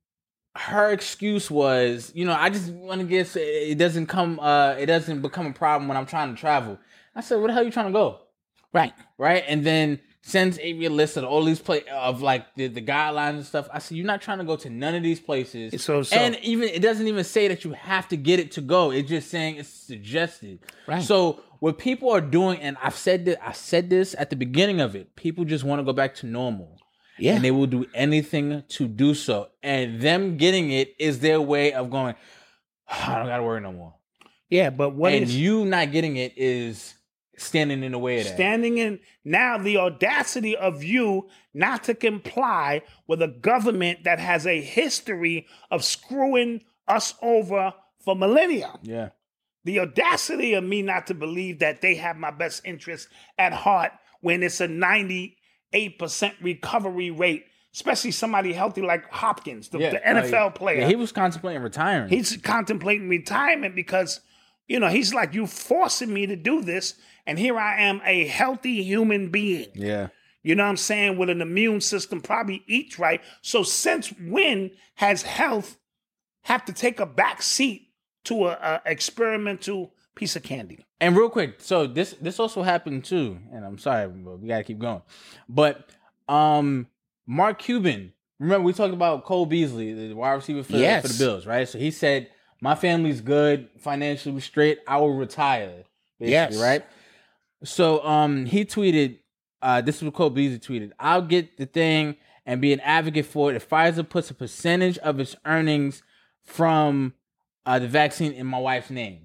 her excuse was, you know, I just want to get, it doesn't come, uh, it doesn't become a problem when I'm trying to travel. I said, where the hell are you trying to go? Right. Right. And then sends Avery a list of all these play of like the, the guidelines and stuff. I said, you're not trying to go to none of these places. So, so. And even, it doesn't even say that you have to get it to go. It's just saying it's suggested. Right. So what people are doing, and I've said that, I said this at the beginning of it, people just want to go back to normal. Yeah. And they will do anything to do so. And them getting it is their way of going, I don't got to worry no more. Yeah, but what and is... you not getting it is standing in the way of that. Standing in... Now, the audacity of you not to comply with a government that has a history of screwing us over for millennia. Yeah. The audacity of me not to believe that they have my best interest at heart when it's a ninety-eight percent recovery rate, especially somebody healthy like Hopkins, the, yeah. the N F L oh, yeah. player. Yeah, he was contemplating retiring. He's contemplating retirement because, you know, he's like, you forcing me to do this, and here I am, a healthy human being. Yeah. You know what I'm saying? With an immune system, probably eats right. So since when has health have to take a back seat to a, a experimental piece of candy? And real quick, so this this also happened too, and I'm sorry, but we gotta keep going. But um, Mark Cuban, remember we talked about Cole Beasley, the wide receiver for, yes. for the Bills, right? So he said, "My family's good, financially straight. I will retire." Basically, yes, right. So um, he tweeted, uh, "This is what Cole Beasley tweeted: I'll get the thing and be an advocate for it if Pfizer puts a percentage of its earnings from uh, the vaccine in my wife's name."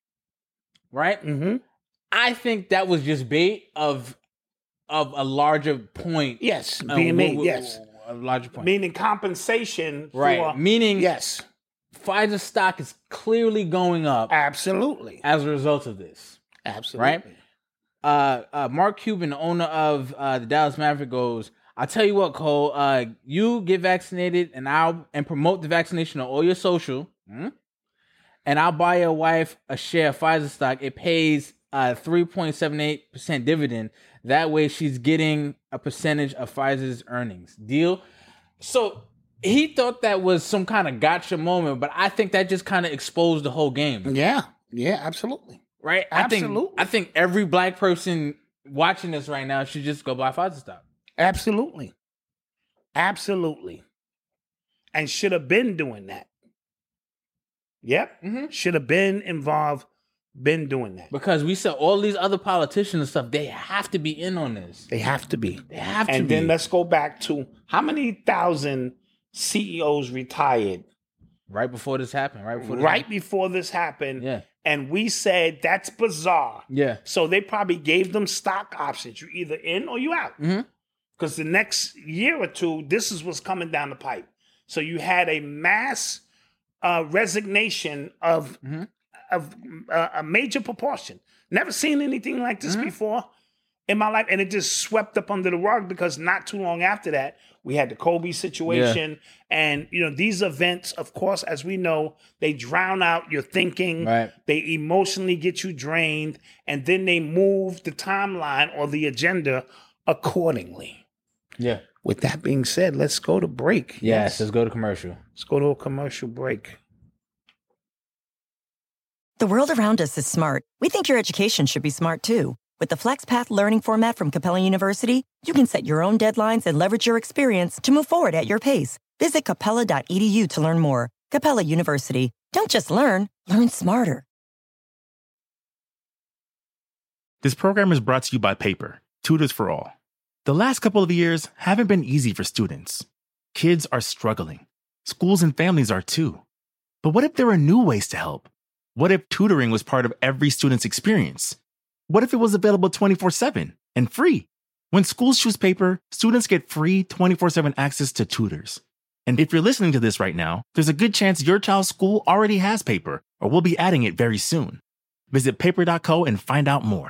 Right? Mm-hmm. I think that was just bait of of a larger point. Yes, uh, being made, w- w- yes. A larger point. Meaning compensation right. for... Meaning, yes. Pfizer stock is clearly going up. Absolutely. As a result of this. Absolutely. Right? Uh, uh, Mark Cuban, the owner of uh, the Dallas Maverick, goes, I'll tell you what, Cole, uh, you get vaccinated and I'll and promote the vaccination on all your social. Hmm? And I'll buy your wife a share of Pfizer stock. It pays a three point seven eight percent dividend. That way she's getting a percentage of Pfizer's earnings. Deal? So he thought that was some kind of gotcha moment, but I think that just kind of exposed the whole game. Yeah, yeah, absolutely. Right? Absolutely. I think I think every black person watching this right now should just go buy Father Stop. Absolutely. Absolutely. And should have been doing that. Yep. Mm-hmm. Should have been involved, been doing that. Because we said all these other politicians and stuff, they have to be in on this. They have to be. They have to and be. then let's go back to how many thousand C E Os retired right before this happened. Right before this right happened. before this happened. Yeah. And we said that's bizarre. Yeah. So they probably gave them stock options. You're either in or you out. Mm-hmm. Because the next year or two, this is what's coming down the pipe. So you had a mass uh, resignation of Mm-hmm. of uh, a major proportion. Never seen anything like this Mm-hmm. before in my life, and it just swept up under the rug because not too long after that, we had the Kobe situation, and you know these events, of course, as we know, they drown out your thinking. Right. They emotionally get you drained, and then they move the timeline or the agenda accordingly. Yeah. With that being said, let's go to break. Yes, let's go to commercial. Let's go to a commercial break. The world around us is smart. We think your education should be smart too. With the FlexPath learning format from Capella University, you can set your own deadlines and leverage your experience to move forward at your pace. Visit capella dot e d u to learn more. Capella University. Don't just learn, learn smarter. This program is brought to you by Paper, Tutors for All. The last couple of years haven't been easy for students. Kids are struggling. Schools and families are too. But what if there are new ways to help? What if tutoring was part of every student's experience? What if it was available twenty-four seven and free? When schools choose Paper, students get free twenty-four seven access to tutors. And if you're listening to this right now, there's a good chance your child's school already has Paper, or will be adding it very soon. Visit paper dot co and find out more.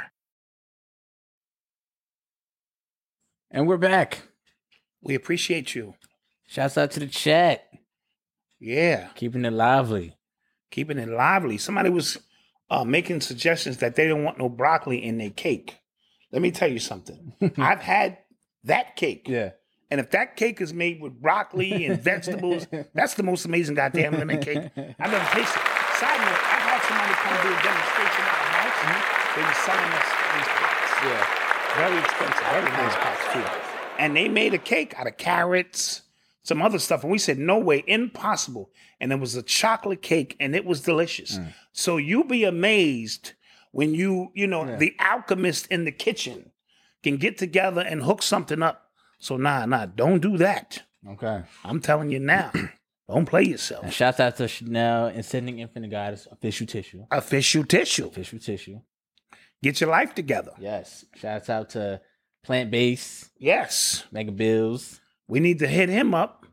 And we're back. We appreciate you. Shouts out to the chat. Yeah. Keeping it lively. Keeping it lively. Somebody was uh, making suggestions that they don't want no broccoli in their cake. Let me tell you something. I've had that cake. Yeah. And if that cake is made with broccoli and vegetables, that's the most amazing goddamn lemon cake I've ever tasted. Side note, I've had somebody come do a demonstration at my house. Mm-hmm. They were selling us these pots. Yeah. Very expensive, very nice pots too. And they made a cake out of carrots, some other stuff. And we said, no way, impossible. And it was a chocolate cake and it was delicious. Mm. So you be amazed when you, you know, yeah. the alchemist in the kitchen can get together and hook something up. So nah, nah, don't do that. Okay. I'm telling you now. Don't play yourself. And shouts out to Chanel and Sending Infinite Goddess, Official Tissue. Official Tissue. Official Tissue. Get your life together. Yes. Shouts out to Plant Base. Yes. Mega Bills. We need to hit him up.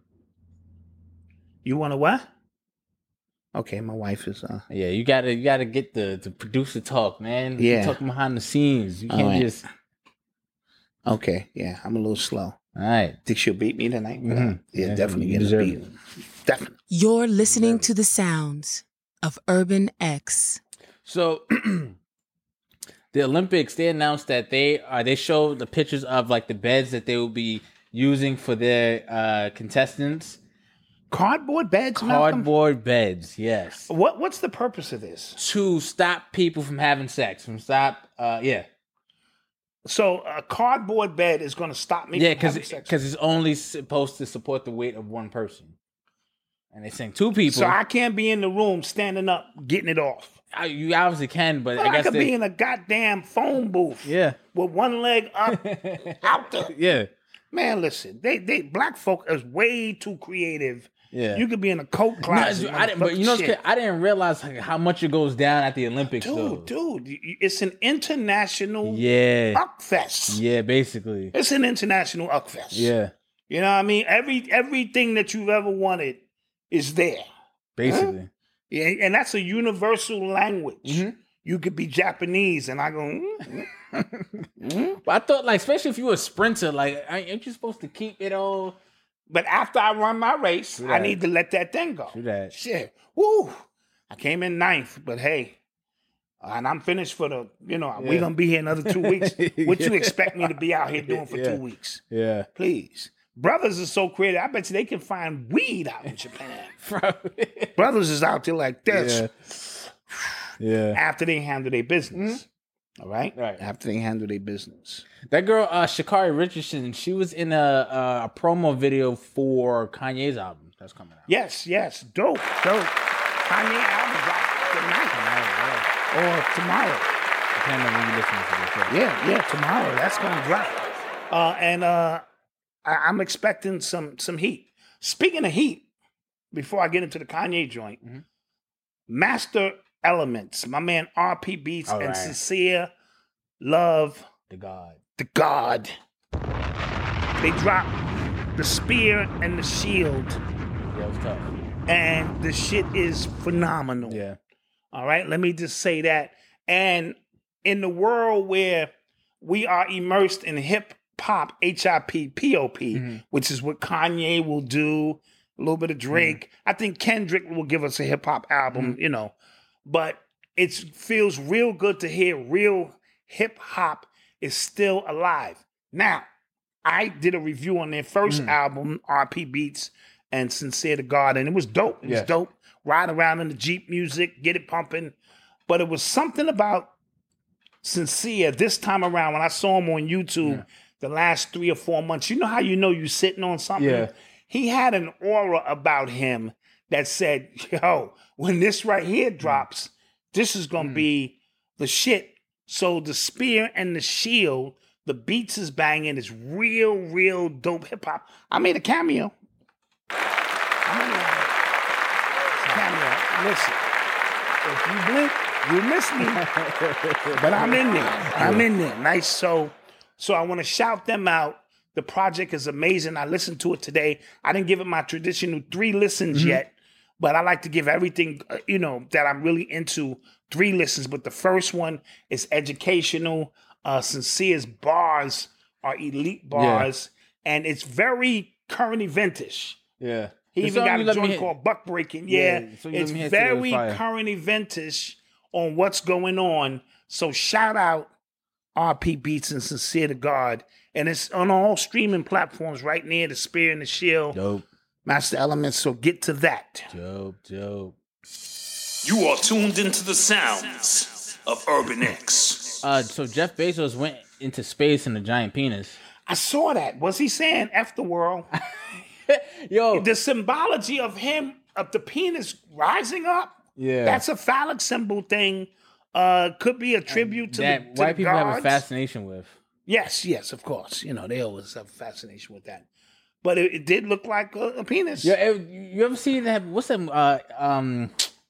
You want to what? Okay, my wife is. Uh... Yeah, you gotta you gotta get the the producer talk, man. Yeah, You're talking behind the scenes. You can't right. just. Okay, yeah, I'm a little slow. All right. Think she'll beat me tonight? Mm-hmm. Yeah, yeah, definitely get a beat. Definitely. You're listening to the sounds of Urban X. So, the Olympics, they announced that they uh, they showed the pictures of like the beds that they will be using for their uh, contestants. Cardboard beds. Cardboard Malcolm? beds. Yes. What What's the purpose of this? To stop people from having sex. From stop. Uh, yeah. So a cardboard bed is going to stop me yeah, from having sex? because it's only supposed to support the weight of one person. And they're saying two people. So I can't be in the room standing up, getting it off. I, you obviously can, but well, I guess I could they, be in a goddamn phone booth. Yeah. With one leg up, out there. Yeah. Man, listen, they they black folk is way too creative. Yeah. You could be in a coat closet. No, I didn't, but you know, shit. I didn't realize how much it goes down at the Olympics, dude, though. Dude, it's an international yeah. uckfest. Yeah, basically. It's an international uckfest. Yeah. You know what I mean? Every everything that you've ever wanted is there. Basically. Huh? Yeah, and that's a universal language. Mm-hmm. You could be Japanese, and I go. Mm, mm. But I thought, like, especially if you were a sprinter, like, aren't you supposed to keep it all? But after I run my race, I need to let that thing go. Do that. Shit. Woo. I came in ninth, but hey, and I'm finished for the, you know, yeah. we're going to be here another two weeks. What yeah. you expect me to be out here doing for yeah. two weeks? Yeah. Please. Brothers are so creative. I bet you they can find weed out in Japan. Brothers is out there like this. Yeah. yeah. After they handle their business. Mm-hmm. All right? Right. After they handle their business. That girl, uh, Sha'Carri Richardson, she was in a, a, a promo video for Kanye's album that's coming out. Yes, yes. Dope, dope. Kanye album drops tonight. Tonight, yeah. Or tomorrow. Depending on when you listen to this. Yeah, yeah, tomorrow. That's going to drop. Uh, and uh, I, I'm expecting some some heat. Speaking of heat, before I get into the Kanye joint, mm-hmm. Master Elements, my man R P Beats All and right. Sincere Love. The God. The God. They dropped the Spear and the Shield. Yeah, it was tough. And the shit is phenomenal. Yeah. All right, let me just say that. And in the world where we are immersed in hip hop, H I P P O P, mm-hmm. which is what Kanye will do, a little bit of Drake. Mm-hmm. I think Kendrick will give us a hip hop album, mm-hmm. you know. But it feels real good to hear real hip hop is still alive. Now, I did a review on their first mm-hmm. album, R P Beats and Sincere to God, and it was dope. It yes. was dope. Ride around in the Jeep music, get it pumping. But it was something about Sincere this time around when I saw him on YouTube yeah. the last three or four months. You know how you know you're sitting on something? Yeah. He had an aura about him that said, yo, when this right here drops, this is going to mm. be the shit. So the Spear and the Shield, the beats is banging. It's real, real dope hip hop. I made a cameo. I made a cameo. Listen, if you blink, you miss me. But I'm in there. I'm in there. Nice. So, so I want to shout them out. The project is amazing. I listened to it today. I didn't give it my traditional three listens mm-hmm. yet, but I like to give everything, uh, you know, that I'm really into three listens. But the first one is educational. Uh, Sincere's bars are elite bars, yeah. and it's very current eventish. Yeah. He even got a joint called Buck Breaking. Yeah, yeah so it's very current eventish on what's going on. So shout out R P Beats and Sincere to God. And it's on all streaming platforms right near the Spear and the Shield. Dope. Master Elements, so get to that. Dope, dope. You are tuned into the sounds of Urban X. Uh, so Jeff Bezos went into space in a giant penis. I saw that. Was he saying F the world? Yo. The symbology of him, of the penis rising up, yeah, that's a phallic symbol thing. Uh, could be a tribute to that the to white the people gods. have a fascination with. Yes, yes, of course. You know, they always have a fascination with that. But it, it did look like a, a penis. Yeah, it, you ever see that? What's that? Uh, um,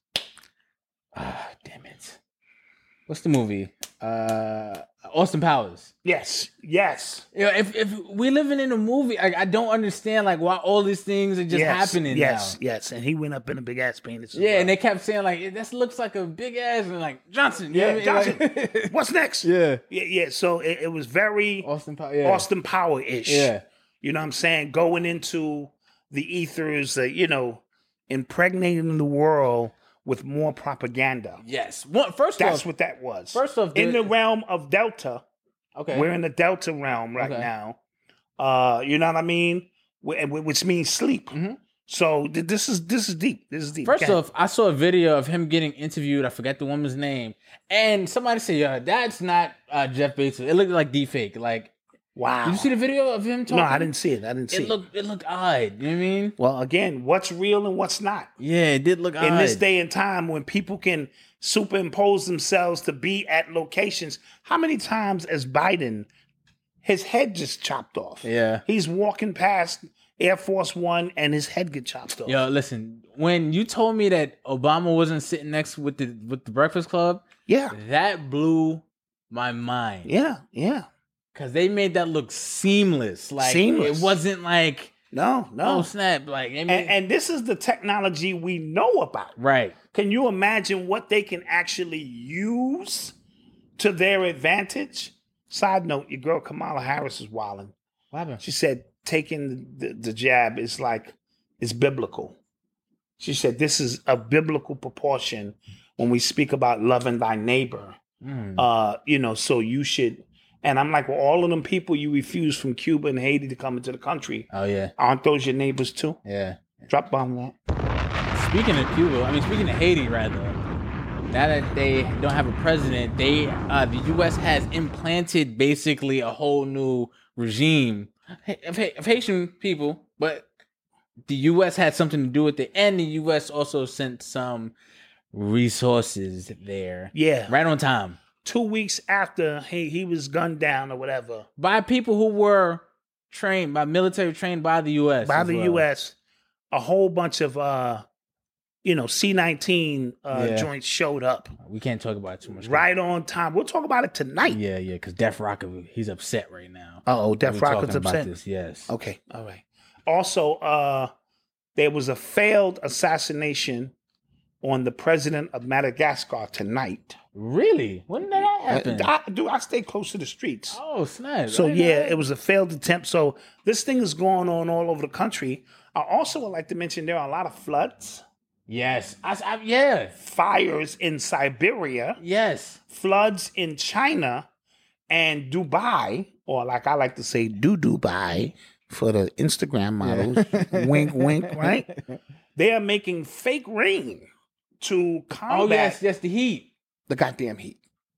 ah, damn it. What's the movie? Uh, Austin Powers. Yes, yes. You know, if if we're living in a movie, like, I don't understand like why all these things are just yes, happening yes, now. Yes, yes. And he went up in a big ass penis. Yeah, well. and they kept saying like, "This looks like a big ass," and like Johnson. Yeah, you know Johnson. Like, what's next? Yeah, yeah, yeah. So it, it was very Austin Power, yeah. Austin Power ish. Yeah, you know what I'm saying? Going into the ethers, uh, you know, impregnating the world with more propaganda. Yes. Well, first that's off, what that was. First off, in the realm of Delta, okay, we're in the Delta realm right okay. now. Uh, you know what I mean? Which means sleep. Mm-hmm. So this is this is deep. This is deep. First okay. off, I saw a video of him getting interviewed. I forget the woman's name, and somebody said, "Yo, that's not uh, Jeff Bezos. It looked like deepfake." Like, wow. Did you see the video of him talking? No, I didn't see it. I didn't see it. It looked it looked odd. You know what I mean? Well, again, what's real and what's not? Yeah, it did look odd. In this day and time when people can superimpose themselves to be at locations, how many times as Biden, his head just chopped off? Yeah. He's walking past Air Force One and his head get chopped off. Yo, listen, when you told me that Obama wasn't sitting next with the with the Breakfast Club, yeah, that blew my mind. Yeah, yeah. Cause they made that look seamless. Like seamless. It wasn't like no, no oh snap. Like I mean, and, and this is the technology we know about. Right. Can you imagine what they can actually use to their advantage? Side note, your girl Kamala Harris is wilding. What happened? She said taking the, the jab is like it's biblical. She said this is a biblical proportion when we speak about loving thy neighbor. Mm. Uh, you know, so you should And I'm like, well, all of them people you refused from Cuba and Haiti to come into the country. Oh yeah. Aren't those your neighbors too? Yeah. Drop bomb that. Speaking of Cuba, I mean, speaking of Haiti, rather, now that they don't have a president, they uh, the U S has implanted basically a whole new regime of, of Haitian people, but the U S had something to do with it, and the U S also sent some resources there. Yeah. Right on time. Two weeks after he, he was gunned down or whatever. By people who were trained, by military trained by the U S. By the well. U S, a whole bunch of, uh, you know, C nineteen uh, Yeah. joints showed up. We can't talk about it too much. Right on time. We'll talk about it tonight. Yeah, yeah, because Def Rock, he's upset right now. Uh-oh, Def We're Rock talking is about upset? this, yes. Okay, all right. Also, uh, there was a failed assassination on the president of Madagascar tonight. Really? When did that happen? I, I, dude, I stay close to the streets. Oh, snap. So, I didn't know yeah, that. it was a failed attempt. So, this thing is going on all over the country. I also would like to mention there are a lot of floods. Yes. I, I, yeah. Fires in Siberia. Yes. Floods in China and Dubai, or like I like to say, do Dubai for the Instagram models. Wink, wink, right? They are making fake rain to combat Oh, yes, yes, the heat. the goddamn heat.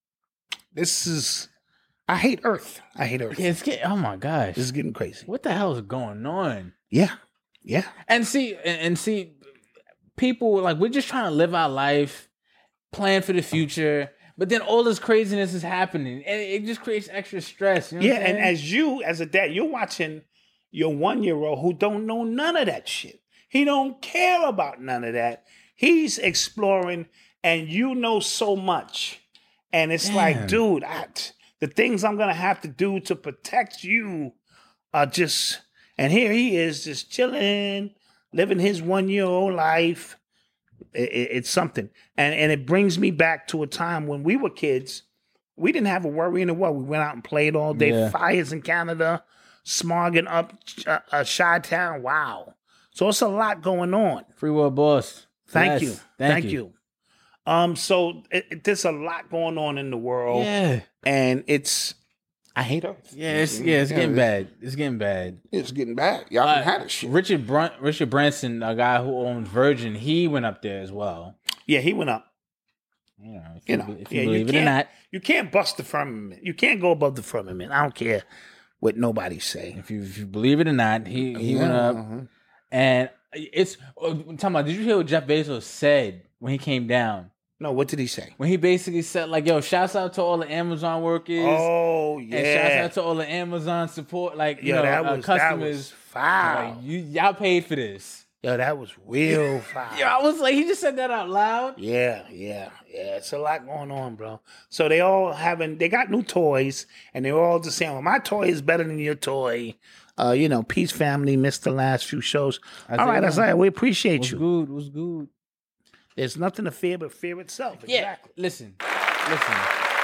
This is, I hate Earth. I hate Earth. Yeah, it's getting, oh my gosh. This is getting crazy. What the hell is going on? Yeah, yeah. And see, and, and see, people, like, we're just trying to live our life, plan for the future, but then all this craziness is happening, and it just creates extra stress. You know Yeah, what I'm and saying? as you, as a dad, you're watching your one-year-old who don't know none of that shit. He don't care about none of that. He's exploring, and you know so much. And it's Damn. like, dude, I, the things I'm going to have to do to protect you are just, and here he is just chilling, living his one-year-old life. It, it, it's something. And, and it brings me back to a time when we were kids. We didn't have a worry in the world. We went out and played all day. Yeah. Fires in Canada, smogging up uh, uh, Chi-Town. Wow. So it's a lot going on. Free World Boss. Thank Yes, you. Thank, Thank you. you. Um, so it, it, there's a lot going on in the world. Yeah. And it's, I hate Earth. Yeah, it's, yeah, it's getting bad. It's getting bad. It's getting bad. Y'all Uh, can have this shit. Richard Brun- Richard Branson, a guy who owns Virgin, he went up there as well. Yeah, he went up. You know, if You you, know, if you yeah, believe it or can't- not. You can't bust the firmament. You can't go above the firmament. I don't care what nobody say. If you if you believe it or not, he he went Yeah, up, uh-huh. and it's. Oh, I'm talking about, did you hear what Jeff Bezos said when he came down? No, what did he say? When he basically said, like, "Yo, shouts out to all the Amazon workers." Oh, yeah. And shouts out to all the Amazon support, like you Yo, know, that uh, was- that customers. was foul. Like, you y'all paid for this. Yo, that was real foul. Yo, I was like, he just said that out loud. Yeah, yeah, yeah. It's a lot going on, bro. So they all having, they got new toys, and they're all just saying, well, my toy is better than your toy. Uh, you know, Peace Family missed the last few shows. I all say, right, yeah. that's all right. We appreciate What's you. good? What's good? There's nothing to fear but fear itself. Yeah. Exactly. Listen, listen.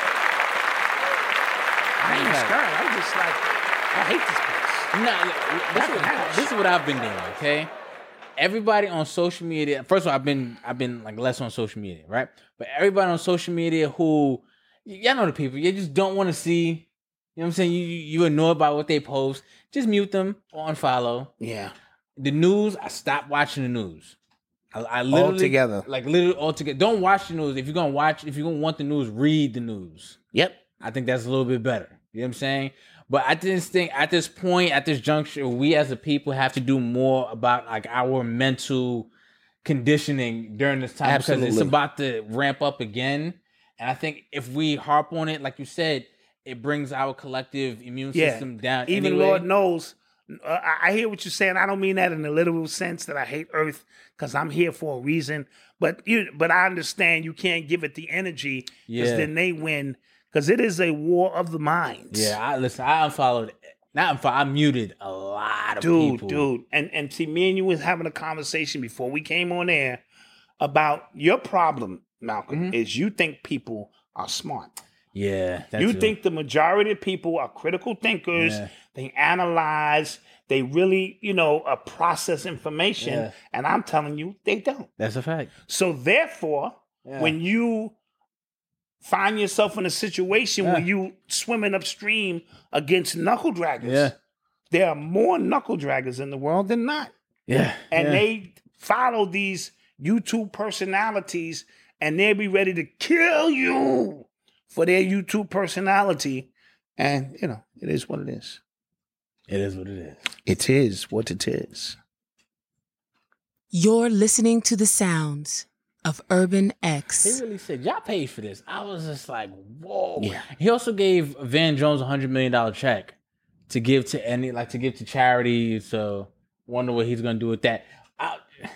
I ain't scared. I'm just like, I hate this place. No, look, this, I can is, have this is shit. what I've been doing. Okay, everybody on social media. First of all, I've been I've been like less on social media, right? But everybody on social media who y'all know the people, you just don't want to see. You know what I'm saying? You you annoyed by what they post. Just mute them or unfollow. Yeah. The news, I stopped watching the news. I, I literally Altogether. like literally altogether. Don't watch the news. If you're gonna watch, if you're gonna want the news, read the news. Yep. I think that's a little bit better. You know what I'm saying? But I just think at this point, at this juncture, we as a people have to do more about like our mental conditioning during this time because it's Absolutely. about to ramp up again. And I think if we harp on it, like you said, it brings our collective immune Yeah. system down. Even anyway. Lord knows. Uh, I I hear what you're saying. I don't mean that in the literal sense that I hate Earth because I'm here for a reason. But you, but I understand you can't give it the energy because Yeah. then they win. Because it is a war of the minds. Yeah, I listen. I unfollowed. Not unfollowed. I muted a lot of dude, people. dude. And and see, me and you was having a conversation before we came on air about your problem, Malcolm. Mm-hmm. Is you think people are smart. Yeah, that's you it. think the majority of people are critical thinkers. Yeah. They analyze. They really, you know, uh, process information. Yeah. And I'm telling you, they don't. That's a fact. So therefore, Yeah. when you find yourself in a situation Yeah. where you swimming upstream against knuckle draggers. Yeah. There are more knuckle draggers in the world than not. Yeah. And yeah. they follow these YouTube personalities and they'll be ready to kill you for their YouTube personality. And, you know, it is what it is. It is what it is. It is what it is. You're listening to the sounds of Urban He X. really said, y'all paid for this. I was just like, whoa. Yeah. He also gave Van Jones a hundred million dollar check to give to any, like to give to charity. So wonder what he's gonna do with that. I,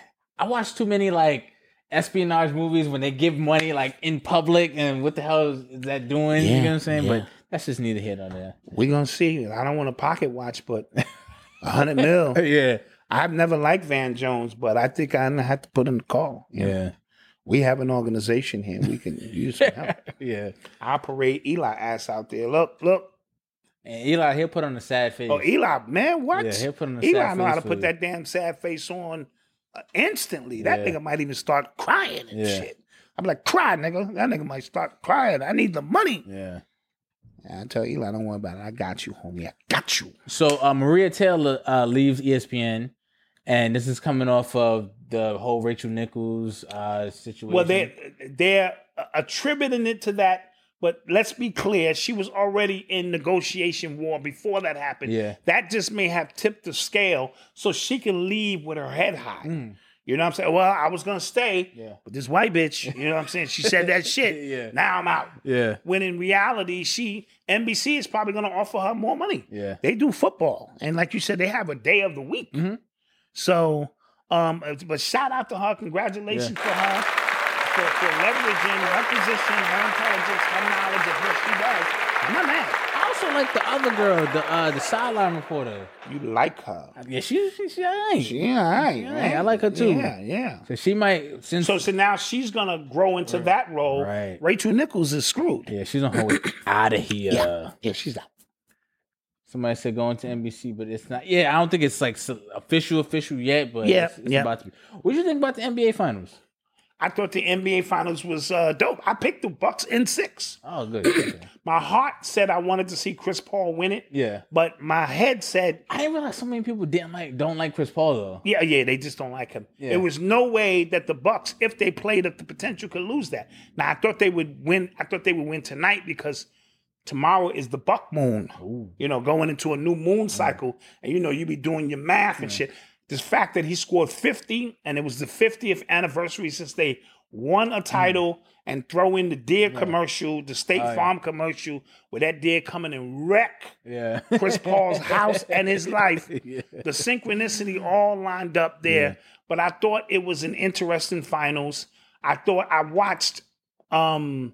I watched too many like espionage movies when they give money like in public, and what the hell is that doing? Yeah, you know what I'm saying? yeah. But that's just neither here nor there. We're going to see. I don't want to pocket watch, but a hundred mil. Yeah. I've never liked Van Jones, but I think I have to put in the call. you know. Yeah. We have an organization here. We can use some help. Yeah. I'll parade Eli ass out there. Look, look. And Eli, he'll put on a sad face. Oh, Eli, man, what? Yeah, he'll put on a Eli sad know how face to for put you. that damn sad face on uh, instantly. That Yeah. nigga might even start crying and Yeah. shit. I'm like, cry, nigga. That nigga might start crying. I need the money. Yeah. I tell Eli, don't worry about it. I got you, homie. I got you. So uh, Maria Taylor uh, leaves E S P N, and this is coming off of the whole Rachel Nichols uh, situation. Well, they're, they're attributing it to that, but let's be clear. She was already in negotiation war before that happened. Yeah. That just may have tipped the scale so she can leave with her head high. Mm. You know what I'm saying? Well, I was going to stay, Yeah. but this white bitch, you know what I'm saying? She said that shit. Yeah. Now I'm out. Yeah. When in reality, she, N B C is probably going to offer her more money. Yeah. They do football. And like you said, they have a day of the week. Mhm. So, um, but shout out to her. Congratulations Yeah. for her for, for leveraging her position, her intelligence, her knowledge of what she does. I'm not mad. I also like the other girl, the uh, the sideline reporter. You like her. Yeah, she she she ain't. She all right, Yeah, man. I like her too. Yeah, yeah. So she might since So, so now she's gonna grow into that role. Right. Rachel Nichols is screwed. yeah, she's on her way out of here. Yeah, yeah, she's out. Somebody said going to N B C, but it's not. Yeah, I don't think it's like so- official official yet, but Yeah, it's, it's yeah. about to be. What do you think about the N B A finals? I thought the N B A Finals was uh, dope. I picked the Bucks in six. Oh, good. Okay. My heart said I wanted to see Chris Paul win it, Yeah. but my head said, I didn't realize so many people didn't like don't like Chris Paul though. yeah, yeah, they just don't like him. Yeah. There was no way that the Bucks, if they played up the potential, could lose that. Now I thought they would win. I thought they would win tonight because tomorrow is the Buck Moon. Ooh. You know, going into a new moon cycle, and you know you be doing your math and shit. This fact that he scored fifty, and it was the fiftieth anniversary since they won a title, and throw in the deer commercial, the State Oh, yeah. Farm commercial, where that deer coming and wreck Yeah. Chris Paul's house and his life. Yeah. The synchronicity all lined up there. Yeah. But I thought it was an interesting finals. I thought I watched um,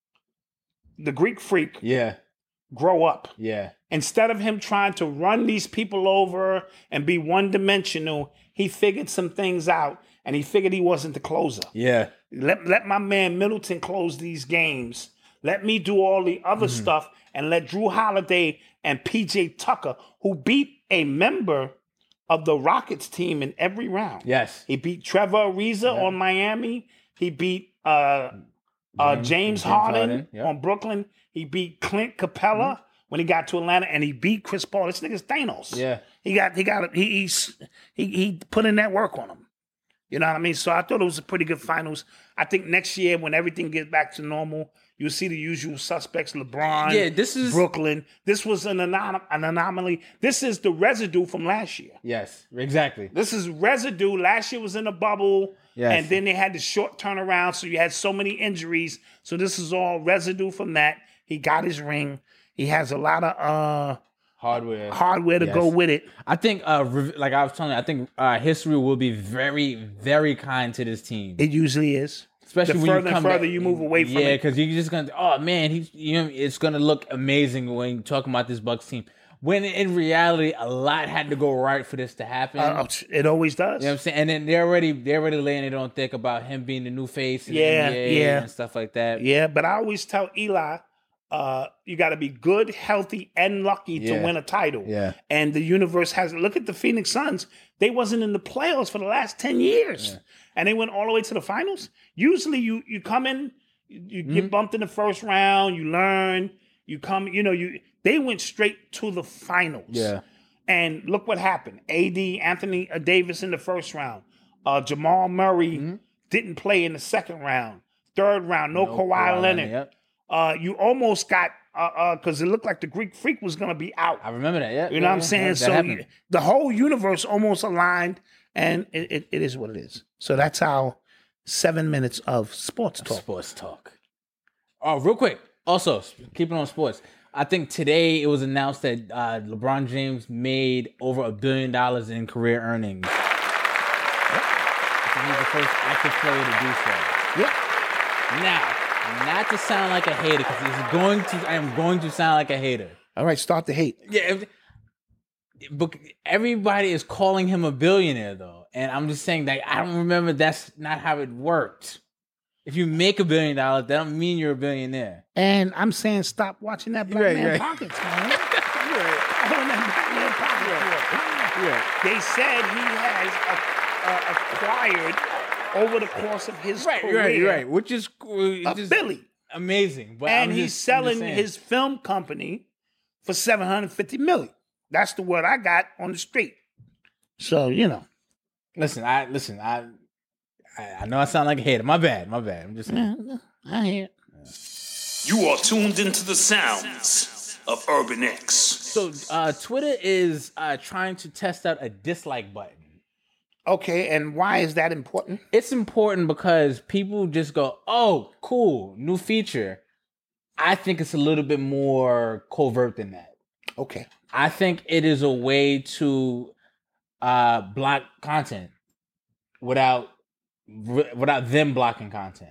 the Greek Freak Yeah. grow up. Yeah. Instead of him trying to run these people over and be one dimensional, he figured some things out, and he figured he wasn't the closer. Yeah. Let, let my man Middleton close these games. Let me do all the other Mm-hmm. stuff, and let Drew Holiday and P J Tucker, who beat a member of the Rockets team in every round. Yes. He beat Trevor Ariza Yeah. on Miami. He beat uh, uh, James- James, James Harden, Harden, yeah. on Brooklyn. He beat Clint Capella when he got to Atlanta, and he beat Chris Paul. This nigga's Thanos. Yeah. He got he got he he's, he he put in that work on him. You know what I mean? So I thought it was a pretty good finals. I think next year when everything gets back to normal, you'll see the usual suspects: LeBron, Yeah, this is- Brooklyn. This was an, anom- an anomaly. This is the residue from last year. Yes. Exactly. This is residue. Last year was in a bubble, Yes. and then they had the short turnaround, so you had so many injuries. So this is all residue from that. He got his ring. He has a lot of uh, Hardware. hardware to Yes. go with it. I think, uh, rev- like I was telling you, I think uh, history will be very, very kind to this team. It usually is. Especially the when further you and come further back- you move away from yeah, it. because you're just gonna, oh man, he's, you know, it's gonna look amazing when you're talking about this Bucks team. When in reality, a lot had to go right for this to happen. Uh, it always does. You know what I'm saying? And then they're already they're already laying it on thick about him being the new face in Yeah, the N B A yeah. and stuff like that. Yeah, but I always tell Eli, uh, you got to be good, healthy, and lucky to Yeah. win a title. Yeah. And the universe has. Look at the Phoenix Suns. They wasn't in the playoffs for the last ten years, and they went all the way to the finals. Usually, you you come in, You get mm-hmm. bumped in the first round, you learn, you come, you know, you they went straight to the finals. Yeah. And look what happened. A D, Anthony Davis in the first round. Uh, Jamal Murray mm-hmm. didn't play in the second round. Third round, no, no Kawhi, Kawhi Leonard. Yep. Uh, you almost got, because uh, uh, it looked like the Greek Freak was going to be out. I remember that, yeah. You know yeah, what I'm saying? Yeah, so you, the whole universe almost aligned, and it, it, it is what it is. So that's how seven minutes of sports talk. Sports talk. Oh, real quick. Also, keeping on sports. I think today it was announced that uh, LeBron James made over a billion dollars in career earnings. Yep. I think he's the first active player to do so. Yep. Now, not to sound like a hater, because he's going to. I am going to sound like a hater. All right, start the hate. Yeah, but everybody is calling him a billionaire, though, and I'm just saying that I don't remember. That's not how it worked. If you make a billion dollars, that don't mean you're a billionaire. And I'm saying, stop watching that Black right, Man right. Pockets, man. Right. that Black Man Pockets. Right. They said he has a, uh, acquired over the course of his right, career, right, right, which is a just billy. Amazing. But and I'm he's just, selling just his film company for seven hundred fifty million. That's the word I got on the street. So you know, listen, I listen, I. I know I sound like a hater. My bad. My bad. I'm just saying. Yeah, I hear it. You are tuned into the sounds of Urban X. So uh, Twitter is uh, trying to test out a dislike button. Okay, and why is that important? It's important because people just go, oh, cool, new feature. I think it's a little bit more covert than that. Okay. I think it is a way to uh, block content without... without them blocking content.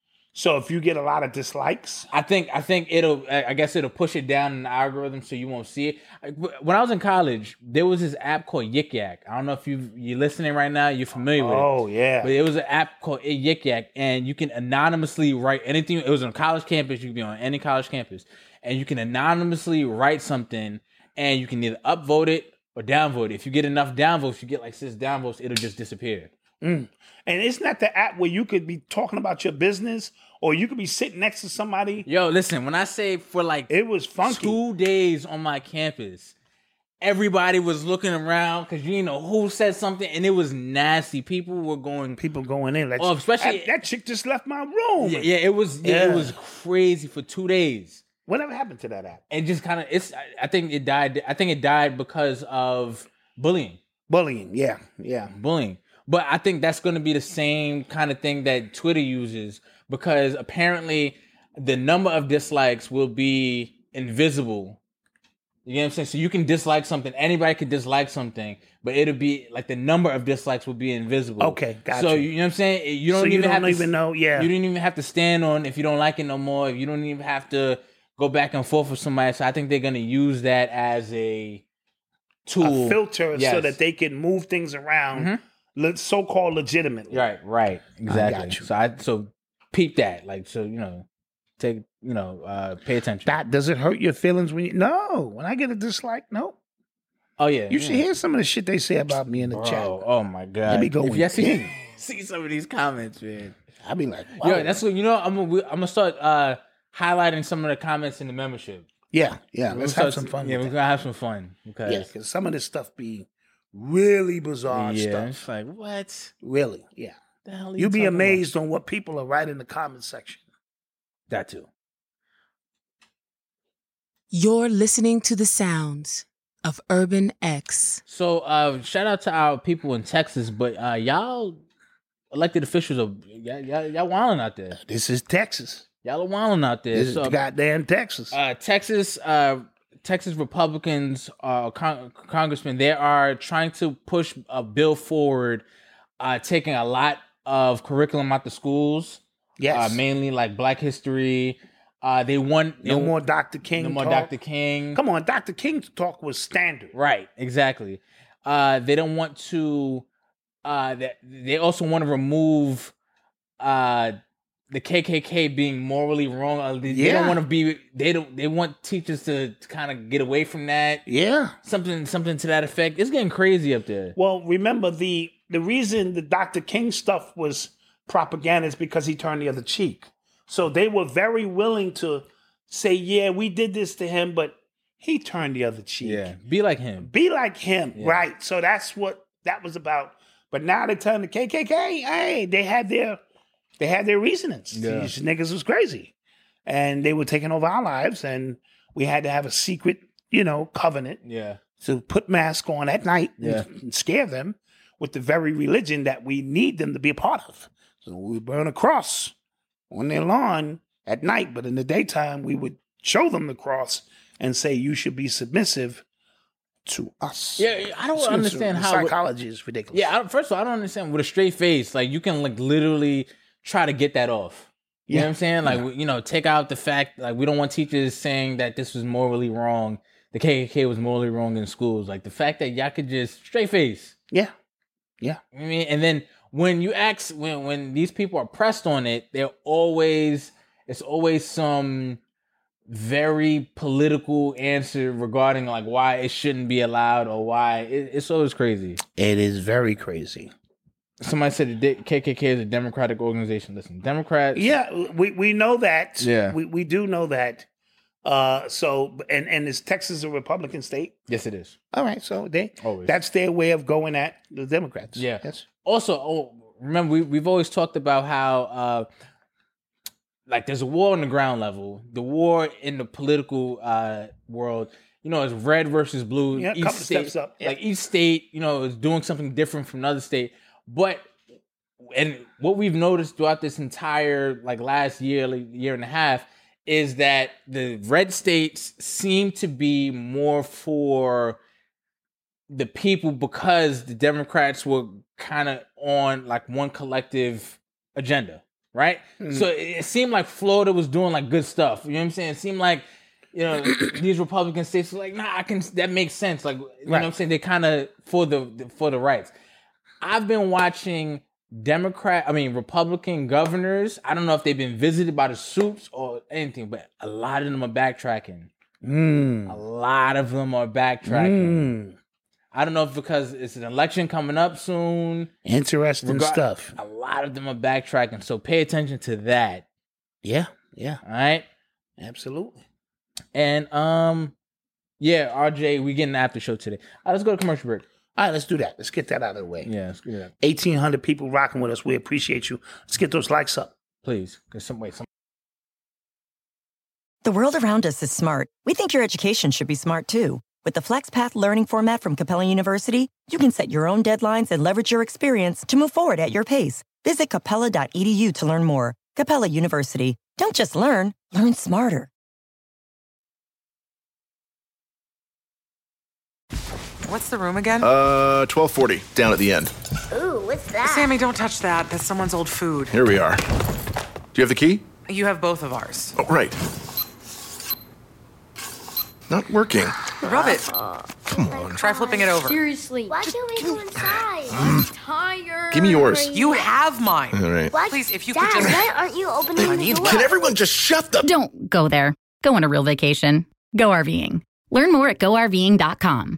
So if you get a lot of dislikes, I think I think it'll I guess it'll push it down in the algorithm so you won't see it. When I was in college, there was this app called Yik Yak. I don't know if you you're listening right now, you're familiar with it. Oh yeah. But it was an app called Yik Yak, and you can anonymously write anything. It was on a college campus. You can be on any college campus, and you can anonymously write something, and you can either upvote it or downvote it. If you get enough downvotes, you get like six downvotes, it'll just disappear. Mm. And isn't that the app where you could be talking about your business, or you could be sitting next to somebody? Yo, listen, when I say for like it was funky. two days on my campus, everybody was looking around because you didn't know who said something, and it was nasty. People were going, people going in. Like, oh, especially that, that chick just left my room. Yeah, yeah it was. Yeah, yeah. It was crazy for two days. Whatever happened to that app? It just kind of. It's. I think it died. I think it died because of bullying. Bullying. Yeah. Yeah. Bullying. But I think that's going to be the same kind of thing that Twitter uses, because apparently the number of dislikes will be invisible. You know what I'm saying? So you can dislike something. Anybody can dislike something, but it'll be like the number of dislikes will be invisible. Okay, gotcha. So you know what I'm saying? You don't so even you don't have to even know. Yeah, you don't even have to stand on if you don't like it no more. You don't even have to go back and forth with somebody. So I think they're going to use that as a tool, a filter, yes. so that they can move things around. Mm-hmm. So-called legitimately. Right, right, exactly. I got you. So I so peep that, like, so you know, take you know, uh, pay attention. That does it hurt your feelings when you? No, when I get a dislike, no. Oh yeah, you yeah. should hear some of the shit they say about me in the Bro, chat. Oh my god, let me go. If you see, see some of these comments, man, I be like, wow. Yo, that's what you know. I'm gonna I'm gonna start uh, highlighting some of the comments in the membership. Yeah, yeah. Let's we'll have start, some fun. Yeah, with we're that. gonna have some fun because yeah, because some of this stuff be really bizarre yeah, stuff. It's like what? Really? Yeah. The hell are You'll you be amazed about? on what people are writing in the comment section. That too. You're listening to the sounds of Urban X. So, uh, shout out to our people in Texas, but uh, y'all elected officials are y'all, y'all, y'all wilding out there. This is Texas. Y'all are wilding out there. This so, is goddamn Texas. Uh, Texas, uh, Texas Republicans, uh, con- congressmen, they are trying to push a bill forward, uh, taking a lot of curriculum out the schools. Yes, uh, mainly like Black History. Uh, they want no they, more Doctor King. No more talk. Doctor King. Come on, Doctor King's talk was standard. Right, exactly. Uh, they don't want to. Uh, that they also want to remove. Uh, the K K K being morally wrong. Uh, they, yeah. they don't want to be. They don't. They want teachers to, to kind of get away from that. Yeah, something, something to that effect. It's getting crazy up there. Well, remember the the reason the Doctor King stuff was propaganda is because he turned the other cheek. So they were very willing to say, yeah, we did this to him, but he turned the other cheek. Yeah, be like him. Be like him, Yeah. right? So that's what that was about. But now they're telling the K K K, hey, they had their they had their reasonings. Yeah. These niggas was crazy. And they were taking over our lives, and we had to have a secret, you know, covenant Yeah. to put masks on at night Yeah. and, and scare them with the very religion that we need them to be a part of. So we burn a cross on their lawn at night, but in the daytime, we would show them the cross and say, you should be submissive to us. Yeah, I don't So- so understand the how psychology is ridiculous. Yeah, I don't, first of all, I don't understand with a straight face. Like you can like literally try to get that off. You know Yeah. what I'm saying? Like Yeah. we- you know, take out the fact like we don't want teachers saying that this was morally wrong. The K K K was morally wrong in schools. Like the fact that y'all could just straight face. Yeah. Yeah. I mean, and then when you ask when when these people are pressed on it, they're always it's always some very political answer regarding like why it shouldn't be allowed or why it, it's always crazy. It is very crazy. Somebody said the K K K is a democratic organization. Listen, Democrats. Yeah, we, we know that. Yeah. We we do know that. Uh so and and is Texas a Republican state? Yes, it is. All right, so they Always. that's their way of going at the Democrats. Yeah. Yes. Also, oh, remember we we've always talked about how uh like there's a war on the ground level, the war in the political uh world. You know, it's red versus blue. Yeah, a Each couple state, steps up, yeah. Like each state, you know, is doing something different from another state. But and what we've noticed throughout this entire like last year, like, year and a half, is that the red states seem to be more for the people because the Democrats were kind of on like one collective agenda, right? Mm. So it, it seemed like Florida was doing like good stuff. You know what I'm saying? It seemed like, you know, these Republican states were like, nah, I can, that makes sense. Like, you know what I'm saying? They kind of for the, for the rights. I've been watching Democrat, I mean, Republican governors. I don't know if they've been visited by the soups or anything, but a lot of them are backtracking. Mm. A lot of them are backtracking. Mm. I don't know if because it's an election coming up soon. Interesting Regard- stuff. A lot of them are backtracking, so pay attention to that. Yeah, yeah. All right, absolutely. And um, yeah, R J, we getting the after show today. All right, let's go to commercial break. All right, let's do that. Let's get that out of the way. Yeah, let's do that. eighteen hundred people rocking with us. We appreciate you. Let's get those likes up. Please, because some way, some. The world around us is smart. We think your education should be smart too. With the FlexPath learning format from Capella University, you can set your own deadlines and leverage your experience to move forward at your pace. Visit capella dot e d u to learn more. Capella University. Don't just learn, learn smarter. What's the room again? Uh, twelve forty, down at the end. Ooh, what's that? Sammy, don't touch that. That's someone's old food. Here we are. Do you have the key? You have both of ours. Oh, right. Not working. Rub it. Come on. Try flipping it over. Seriously. Why can't we go inside? I'm tired. Give me yours. You have mine. All right. What? Please, if you Dad, could just... why aren't you opening I the need door? Can everyone just shut the... Don't go there. Go on a real vacation. Go RVing. Learn more at go R V ing dot com.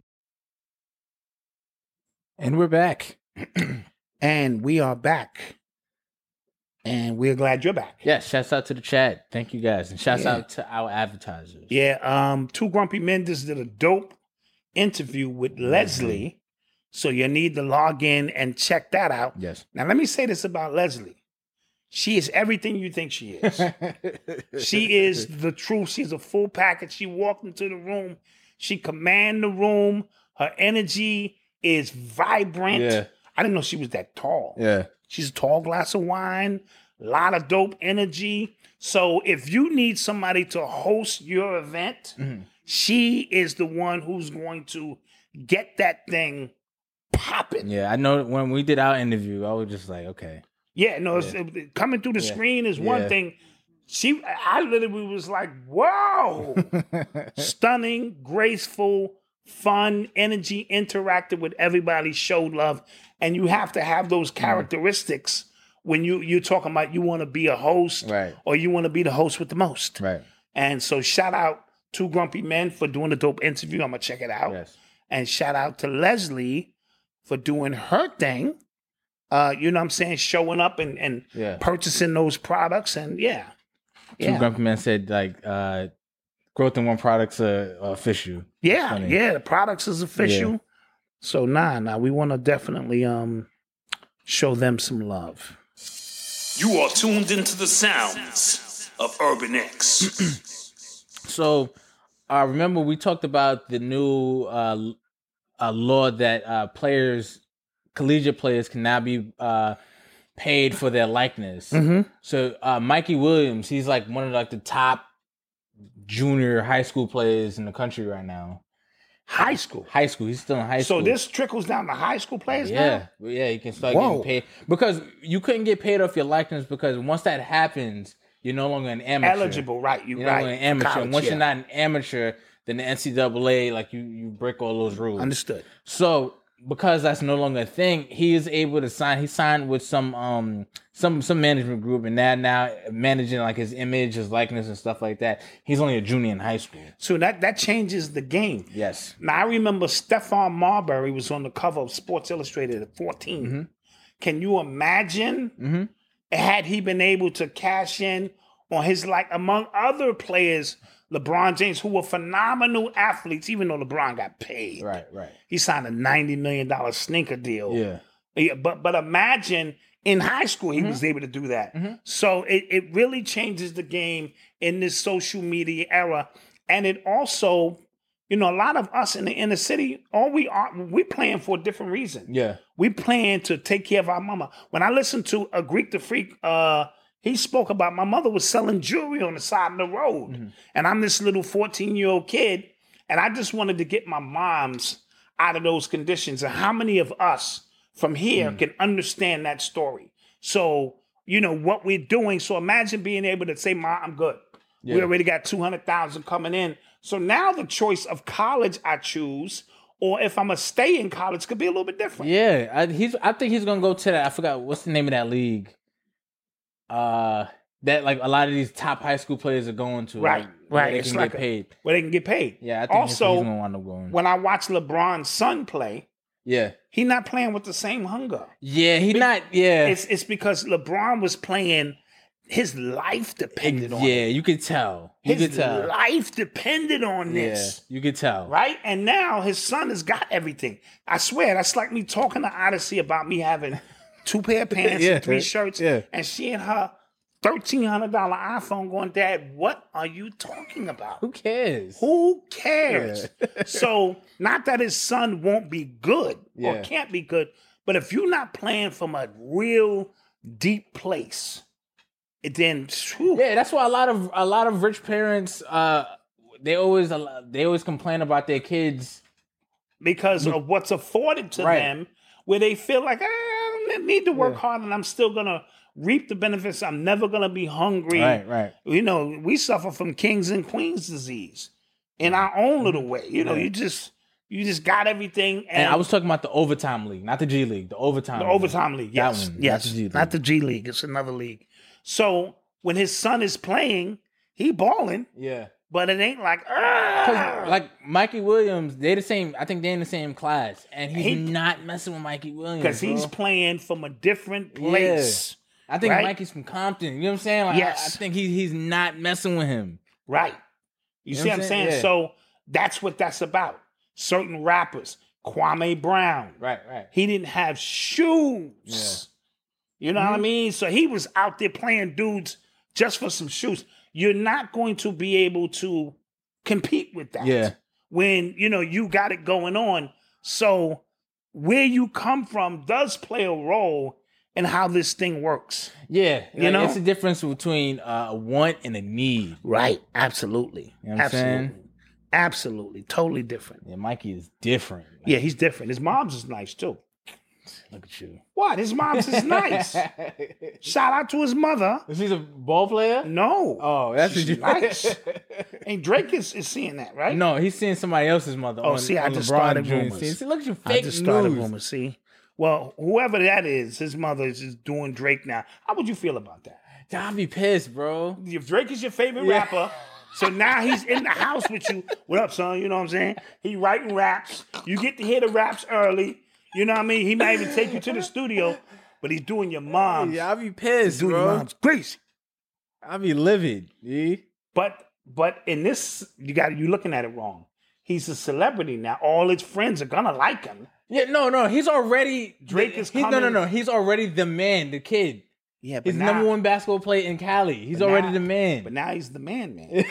And we're back. And we are back. And we're glad you're back. Yeah, shouts out to the chat. Thank you guys. And shouts Yeah. out to our advertisers. Yeah, um, Two Grumpy Men just did a dope interview with Leslie. So you need to log in and check that out. Yes. Now, let me say this about Leslie. She is everything you think she is. She is the truth. She's a full package. She walked into the room. She command the room. Her energy is vibrant. Yeah. I didn't know she was that tall. Yeah. She's a tall glass of wine, a lot of dope energy. So if you need somebody to host your event, Mm-hmm. she is the one who's going to get that thing popping. Yeah, I know when we did our interview, I was just like, okay. Yeah, no, it's, Yeah. it- coming through the Yeah. screen is one Yeah. thing. She, I literally was like, "Whoa!" Stunning, graceful, fun, energy, interacted with everybody, showed love, and you have to have those characteristics when you you're talking about you want to be a host, Right. or you want to be the host with the most. Right. And so, shout out to Grumpy Men for doing a dope interview. I'm gonna check it out. Yes. And shout out to Leslie for doing her thing. Uh, you know what I'm saying? Showing up and, and Yeah. purchasing those products. And yeah. Two Yeah. Grumpy Man said like uh, growth in one product's uh, official. Yeah, Funny. yeah, the products is official. Yeah. So nah, nah, we want to definitely um show them some love. You are tuned into the sounds of Urban X. So, uh, remember we talked about the new uh, uh, law that uh, players, collegiate players, can now be uh, paid for their likeness. Mhm. So, uh, Mikey Williams, he's like one of like the top junior high school players in the country right now. High school. High school. He's still in high school. So this trickles down to high school players Yeah, now? yeah, you can start Whoa. getting paid because you couldn't get paid off your likeness because once that happens, you're no longer an amateur. Eligible, right? You You're right. no longer an amateur. College, and once yeah. you're not an amateur, then the N C double A like you you break all those rules. Understood. So because that's no longer a thing, he is able to sign. He signed with some um some some management group, and now now managing like his image, his likeness, and stuff like that. He's only a junior in high school. So that that changes the game. Yes. Now I remember Stephon Marbury was on the cover of Sports Illustrated at fourteen. Mm-hmm. Can you imagine Mm-hmm. had he been able to cash in on his like among other players, LeBron James, who were phenomenal athletes, even though LeBron got paid. Right, right. He signed a ninety million dollars sneaker deal. Yeah. Yeah, but but imagine in high school he Mm-hmm. was able to do that. So it, it really changes the game in this social media era. And it also, you know, a lot of us in the inner city, all we are, we playing for a different reason. Yeah. We playing to take care of our mama. When I listened to a Greek the Freak, uh, he spoke about my mother was selling jewelry on the side of the road. Mm-hmm. And I'm this little fourteen-year-old kid, and I just wanted to get my moms out of those conditions. And how many of us from here Mm. can understand that story? So, you know, what we're doing. So imagine being able to say, Ma, I'm good. We Yeah. already got two hundred thousand coming in. So now the choice of college I choose, or if I'm going to stay in college, could be a little bit different. Yeah, I, he's. I think he's gonna go to that. I forgot what's the name of that league. Uh, that like a lot of these top high school players are going to. Right, like, where right. They It's can like get a- paid. Where they can get paid. Yeah, I think also, Also, he's gonna wind up going. when I watch LeBron's son play, Yeah, he not playing with the same hunger. yeah, he not. Yeah, It's it's because LeBron was playing. His life depended on yeah, it. you could tell. You His could tell. life depended on this. Yeah, you could tell. Right? And now his son has got everything. I swear, that's like me talking to Odyssey about me having two pair of pants Yeah, and three shirts. yeah. And she and her thirteen hundred dollars iPhone going, Dad, what are you talking about? Who cares? Who cares? So, not that his son won't be good or Yeah. can't be good, but if you're not playing from a real deep place, it then whew, Yeah, that's why a lot of a lot of rich parents, uh, they always they always complain about their kids because of what's afforded to Right. them, where they feel like, "Ah, I don't need to work Yeah. hard and I'm still going to reap the benefits. I'm never going to be hungry. Right, right. You know, we suffer from kings and queens disease in our own little way. You know, Yeah. you just you just got everything. And, And I was talking about the overtime league, not the G League. The overtime. the league. overtime league. That Yes, one, yes. not the G League. Not the G League. It's another league. So when his son is playing, he balling, Yeah. but it ain't like, 'Cause, ah. like Mikey Williams, they the same. I think they're in the same class, and he's He- not messing with Mikey Williams Because he's bro. playing from a different place. I think right? Mikey's from Compton. You know what I'm saying? Like, Yes. I, I think he, he's not messing with him. Right. You, You know see what I'm saying? Yeah. So that's what that's about. Certain rappers, Kwame Brown, Right, right. he didn't have shoes. You know Mm-hmm. what I mean? So he was out there playing dudes just for some shoes. You're not going to be able to compete with that. Yeah. When, you know, you got it going on. So where you come from does play a role in how this thing works. Yeah, You like, know? it's a difference between uh, a want and a need. Right. Absolutely. You know what I'm Absolutely. saying? Absolutely. Totally different. Yeah, Mikey is different. Yeah, he's different. His mom's is nice too. Look at you. What? His mom's is nice. Shout out to his mother. Is he a ball player? No. Oh, that's She's what you nice. And Drake is, is seeing that, right? No, he's seeing somebody else's mother. Oh, on, see, I on just LeBron started Junior rumors. See, see, look at you, I fake just started news. rumors. See, well, whoever that is, his mother is just doing Drake now. How would you feel about that? I'd be pissed, bro. If Drake is your favorite Yeah. rapper, so now he's in the house with you. What up, son? You know what I'm saying? He writing raps. You get to hear the raps early. You know what I mean? He might even take you to the studio, but he's doing your mom's. Yeah, I'd be pissed, doing your bro. mom's crazy. I'll be livid. Yeah. But but in this, you got you looking at it wrong. He's a celebrity now. All his friends are gonna like him. Yeah, no, no. He's already Drake is he's, coming. No, no, no. He's already the man, the kid. Yeah, but he's now, number one basketball player in Cali. He's but already now- the man. But now he's the man, man.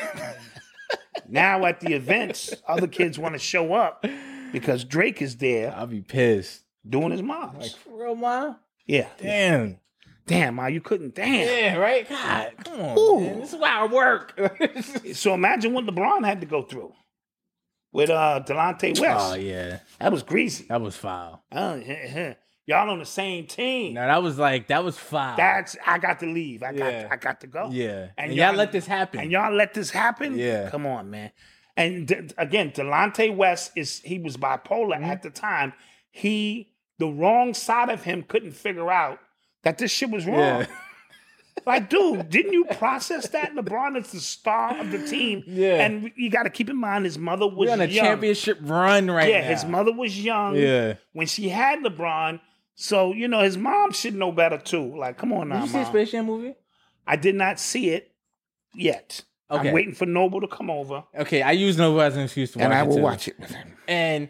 Now at the events, other kids want to show up because Drake is there. I'll be pissed. Doing his mom's. Like, for real, ma? Yeah. Damn. Damn, ma, you couldn't. Damn. Yeah, right? God, come on, Ooh. man. This is why I work. So imagine what LeBron had to go through with uh Delonte West. Oh, yeah. That was greasy. That was foul. Uh, y'all on the same team. No, that was like, that was foul. That's I got to leave. I got Yeah. I got to go. Yeah. And y'all let this happen. And y'all let this happen? Yeah. Come on, man. And d- again, Delonte West is he was bipolar Mm-hmm. at the time. He the wrong side of him couldn't figure out that this shit was wrong. Yeah. Like, dude, didn't you process that? LeBron is the star of the team. Yeah. And you got to keep in mind his mother was We're on a young. championship run right yeah, now. his mother was young Yeah. when she had LeBron. So, you know, his mom should know better too. Like, come on now, Did you see the Mom. Space Jam movie? I did not see it yet. Okay. I'm waiting for Noble to come over. Okay, I use Nova as an excuse to watch And it I will too. watch it with him. And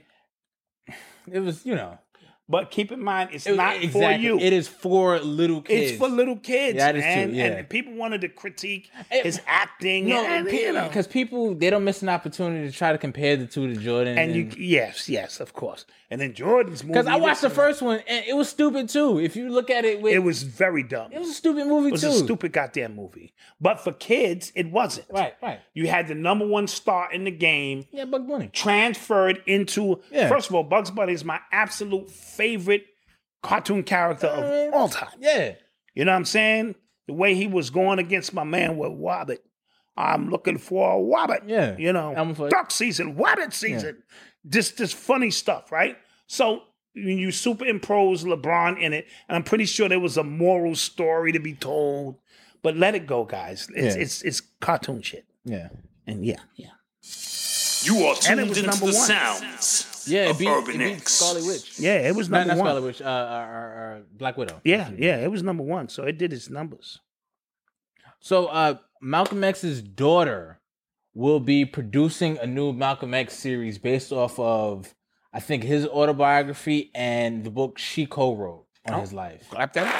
it was, you know. But keep in mind, it's It- not for exactly. you. It is for little kids. It's for little kids. Yeah, that is man. true, yeah. And people wanted to critique his acting. No, and, you know. because people, they don't miss an opportunity to try to compare the two to Jordan. And you, yes, yes, of course. And then Jordan's movie. Because I watched the listen, first one, and it was stupid too. If you look at it with... It was very dumb. It was a stupid movie It was too. a stupid goddamn movie. But for kids, it wasn't. Right, right. You had the number one star in the game. Yeah, Bugs Bunny. Transferred into... Yeah. First of all, Bugs Bunny is my absolute favorite cartoon character of all time. Yeah. You know what I'm saying? The way he was going against my man with Wobbit. I'm looking for a Wobbit. Yeah. You know, I'm for it. duck season, Wobbit season. Just this funny stuff, right? So when you superimpose LeBron in it, and I'm pretty sure there was a moral story to be told, but let it go, guys. It's Yeah. it's it's cartoon shit. Yeah. And yeah, yeah. You are And it tuned was into number the one. sounds Yeah, it of beat, Urban it beat X. Scarlet Witch. Yeah, it was Not, number not one. Scarlet Witch, uh, uh, uh, uh, Black Widow. Yeah, yeah, it was number one. So it did its numbers. So uh, Malcolm X's daughter will be producing a new Malcolm X series based off of, I think, his autobiography and the book she co-wrote on Oh. his life. Clap that.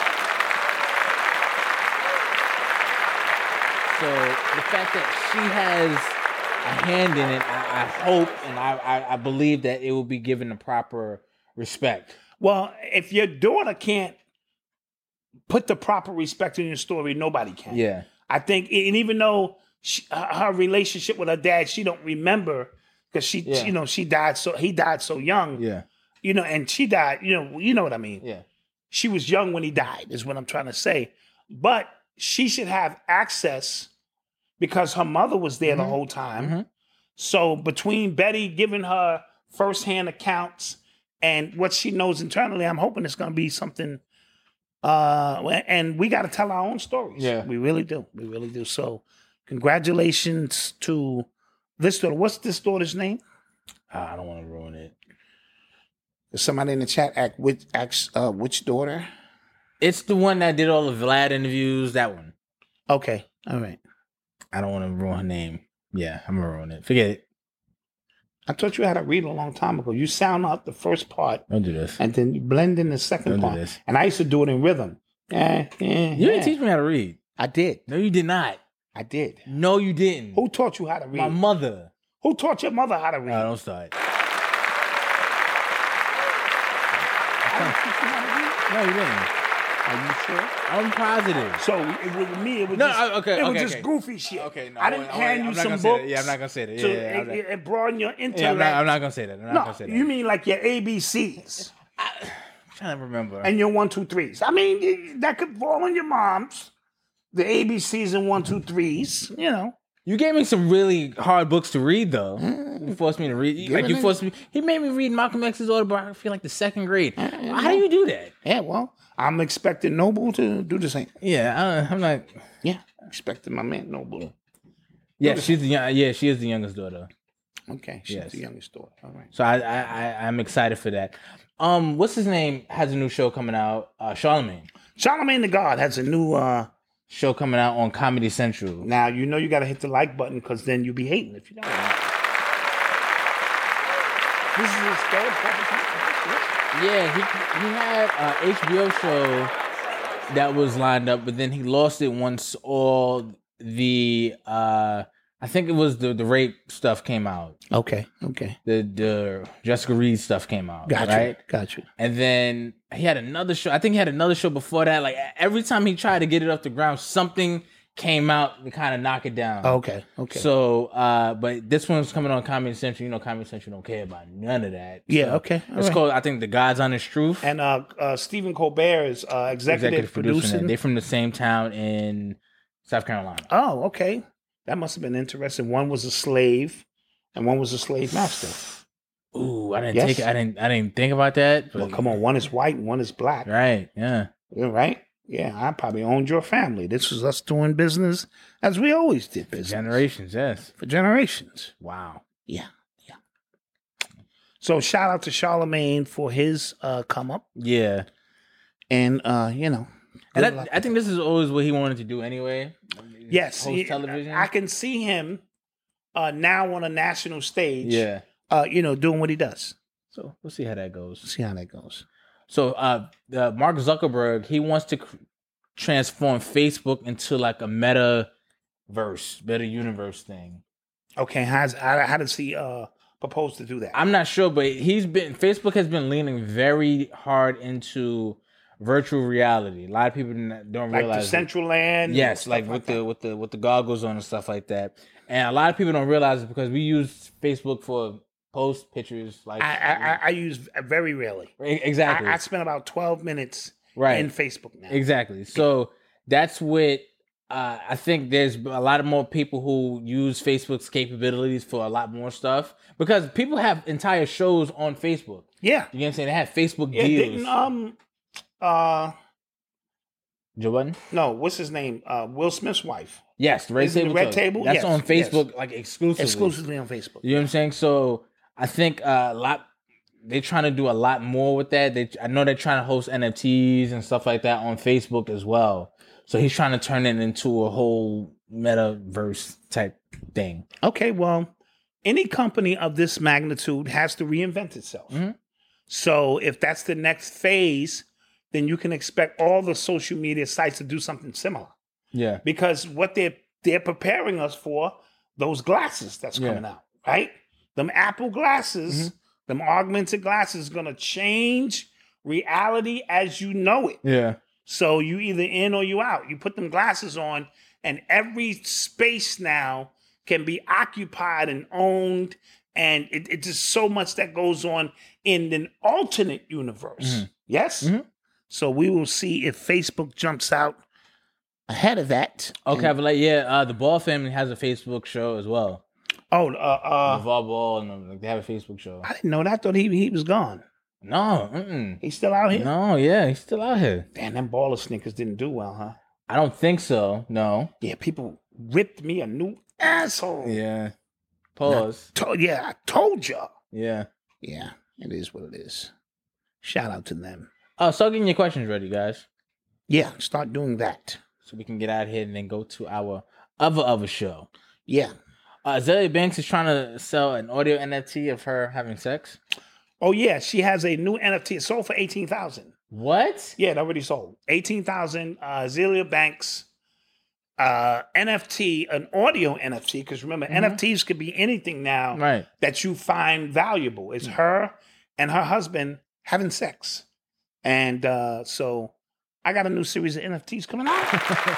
So the fact that she has a hand in it, I, I hope and I, I, I believe that it will be given the proper respect. Well, if your daughter can't put the proper respect in your story, nobody can. Yeah. I think, and even though she, her her relationship with her dad, she don't remember because she, Yeah. you know, she died so he died so young. Yeah. You know, and she died. You know, you know what I mean. Yeah. She was young when he died. Is what I'm trying to say. But she should have access because her mother was there the whole time. Mhm. So between Betty giving her firsthand accounts and what she knows internally, I'm hoping it's going to be something. Uh, and we got to tell our own stories. Yeah. we really do. We really do. So, congratulations to this daughter. What's this daughter's name? Ah, I don't want to ruin it. Does somebody in the chat act which acts uh, which daughter? It's the one that did all the Vlad interviews. That one. Okay, all right. I don't want to ruin her name. Yeah, I'm gonna ruin it. Forget it. I thought you had to read a long time ago. You sound out the first part, Don't do this. and then you blend in the second Don't do part. this. And I used to do it in rhythm. Yeah, yeah, You didn't yeah. teach me how to read. I did. No, you did not. I did. No, you didn't. Who taught you how to read? My mother. Who taught your mother how to read? No, don't start. I didn't teach you how to read. No, you didn't. Are you sure? I'm positive. So it, with me, it was No, just, I- okay, it was okay, just okay. goofy shit. Okay, no, I didn't I won't- hand I'm you not some gonna say that. books. Yeah, I'm not gonna say that. to Yeah, yeah, I'm and, not- and broaden your intellect. Yeah, I'm not, I'm not gonna say that. I'm not no, gonna say that. you mean like your A B Cs I'm trying to remember. and your one, two, threes. I mean, y- that could fall on your mom's. The A B Cs and one, two, threes. You know. You gave me some really hard books to read, though. You forced me to read. Give Like it you in. forced me. He made me read Malcolm X's autobiography like the second grade. How do you do that? Yeah, well, I'm expecting Noble to do the same. Yeah, I, I'm not. Yeah, expecting my man Noble. Yeah, she's the young, yeah, she is the youngest daughter. Okay, she's Yes. the youngest daughter. All right. So I, I, I, I'm excited for that. Um, what's his name has a new show coming out? Uh, Charlemagne. Charlemagne the God has a new uh show coming out on Comedy Central. Now, you know you got to hit the like button because then you'll be hating if you don't. This is his third publication. Yeah, he he had an H B O show that was lined up, but then he lost it once all the uh I think it was the the rape stuff came out. Okay, okay. The the Jessica Reed stuff came out. Gotcha, right? gotcha. And then he had another show. I think he had another show before that. Like every time he tried to get it off the ground, something came out to kind of knock it down. Okay, okay. So, uh, but this one's coming on Comedy Central. You know, Comedy Central don't care about none of that. Yeah, So okay. all It's right. called, I think, The God's Honest Truth. And uh, uh, Stephen Colbert is uh, executive, producing producing. that. They're from the same town in South Carolina. Oh, okay. That must have been interesting. One was a slave, and one was a slave master. Ooh, I didn't Yes. take. I didn't. I didn't think about that. But Well, come on. One is white, and one is black. Right. Yeah. Yeah, right? Yeah, I probably owned your family. This was us doing business as we always did business. Generations. Yes. For generations. Wow. Yeah, yeah. So shout out to Charlemagne for his uh, come up. Yeah. And, uh, you know. And good I, luck. I think this is always what he wanted to do anyway. Yes. Host he- television. I can see him uh, now on a national stage, Yeah. uh, you know, doing what he does. So we'll see how that goes. See how that goes. So, uh, uh, Mark Zuckerberg, he wants to cr- transform Facebook into like a metaverse, meta universe thing. Okay, how's, how, how does he uh, propose to do that? I'm not sure, but he's been Facebook has been leaning very hard into virtual reality. A lot of people n- don't Like realize the it. Central Land? Yes, stuff like with the with the with the goggles on and stuff like that. And a lot of people don't realize it because we use Facebook for post pictures. Like I, I, I- I use very rarely. exactly. I, I spend about twelve minutes Right. in Facebook now. Exactly. So that's what uh, I think. There's a lot of more people who use Facebook's capabilities for a lot more stuff because people have entire shows on Facebook. Yeah, you know what I'm saying. They have Facebook Yeah, deals. didn't um uh Joe Budden? no, what's his name? Uh Will Smith's wife. Yes, the Red Isn't it Table. Red Talk. Table? That's Yes, on Facebook, yes. like exclusively. Exclusively on Facebook. You know what I'm saying? So I think uh, a lot. They're trying to do a lot more with that. They, I know they're trying to host N F Ts and stuff like that on Facebook as well. So he's trying to turn it into a whole metaverse type thing. Okay, well, any company of this magnitude has to reinvent itself. Mm-hmm. So if that's the next phase, then you can expect all the social media sites to do something similar. Yeah. Because what they're they're preparing us for, those glasses that's Yeah. coming out, right? Them Apple glasses, them augmented glasses, going to change reality as you know it. Yeah. So you either in or you out. You put them glasses on, and every space now can be occupied and owned. And it, it's just so much that goes on in an alternate universe. Mhm. Yes? So we will see if Facebook jumps out ahead of that. Okay, but like yeah, uh, the Ball family has a Facebook show as well. Oh, uh, uh, LeVar Ball, and um, like, they have a Facebook show. I didn't know that. I thought he he was gone. No, mm-mm. He's still out here? No, yeah, he's still out here. Damn, them baller sneakers didn't do well, huh? I don't think so. No. Yeah, people ripped me a new asshole. Yeah. Pause. I told, yeah, I told y'all. Yeah. Yeah, it is what it is. Shout out to them. Oh, start getting your questions ready, guys. Yeah, start doing that. So we can get out of here and then go to our other other show. Yeah. Uh, Azealia Banks is trying to sell an audio N F T of her having sex. Oh yeah, she has a new N F T. It sold for eighteen thousand. What? Yeah, it already sold eighteen thousand. Uh, Azealia Banks uh, N F T, an audio N F T. Because remember, Mhm. N F Ts could be anything now Right. that you find valuable. It's her and her husband having sex, and uh, so I got a new series of N F Ts coming out.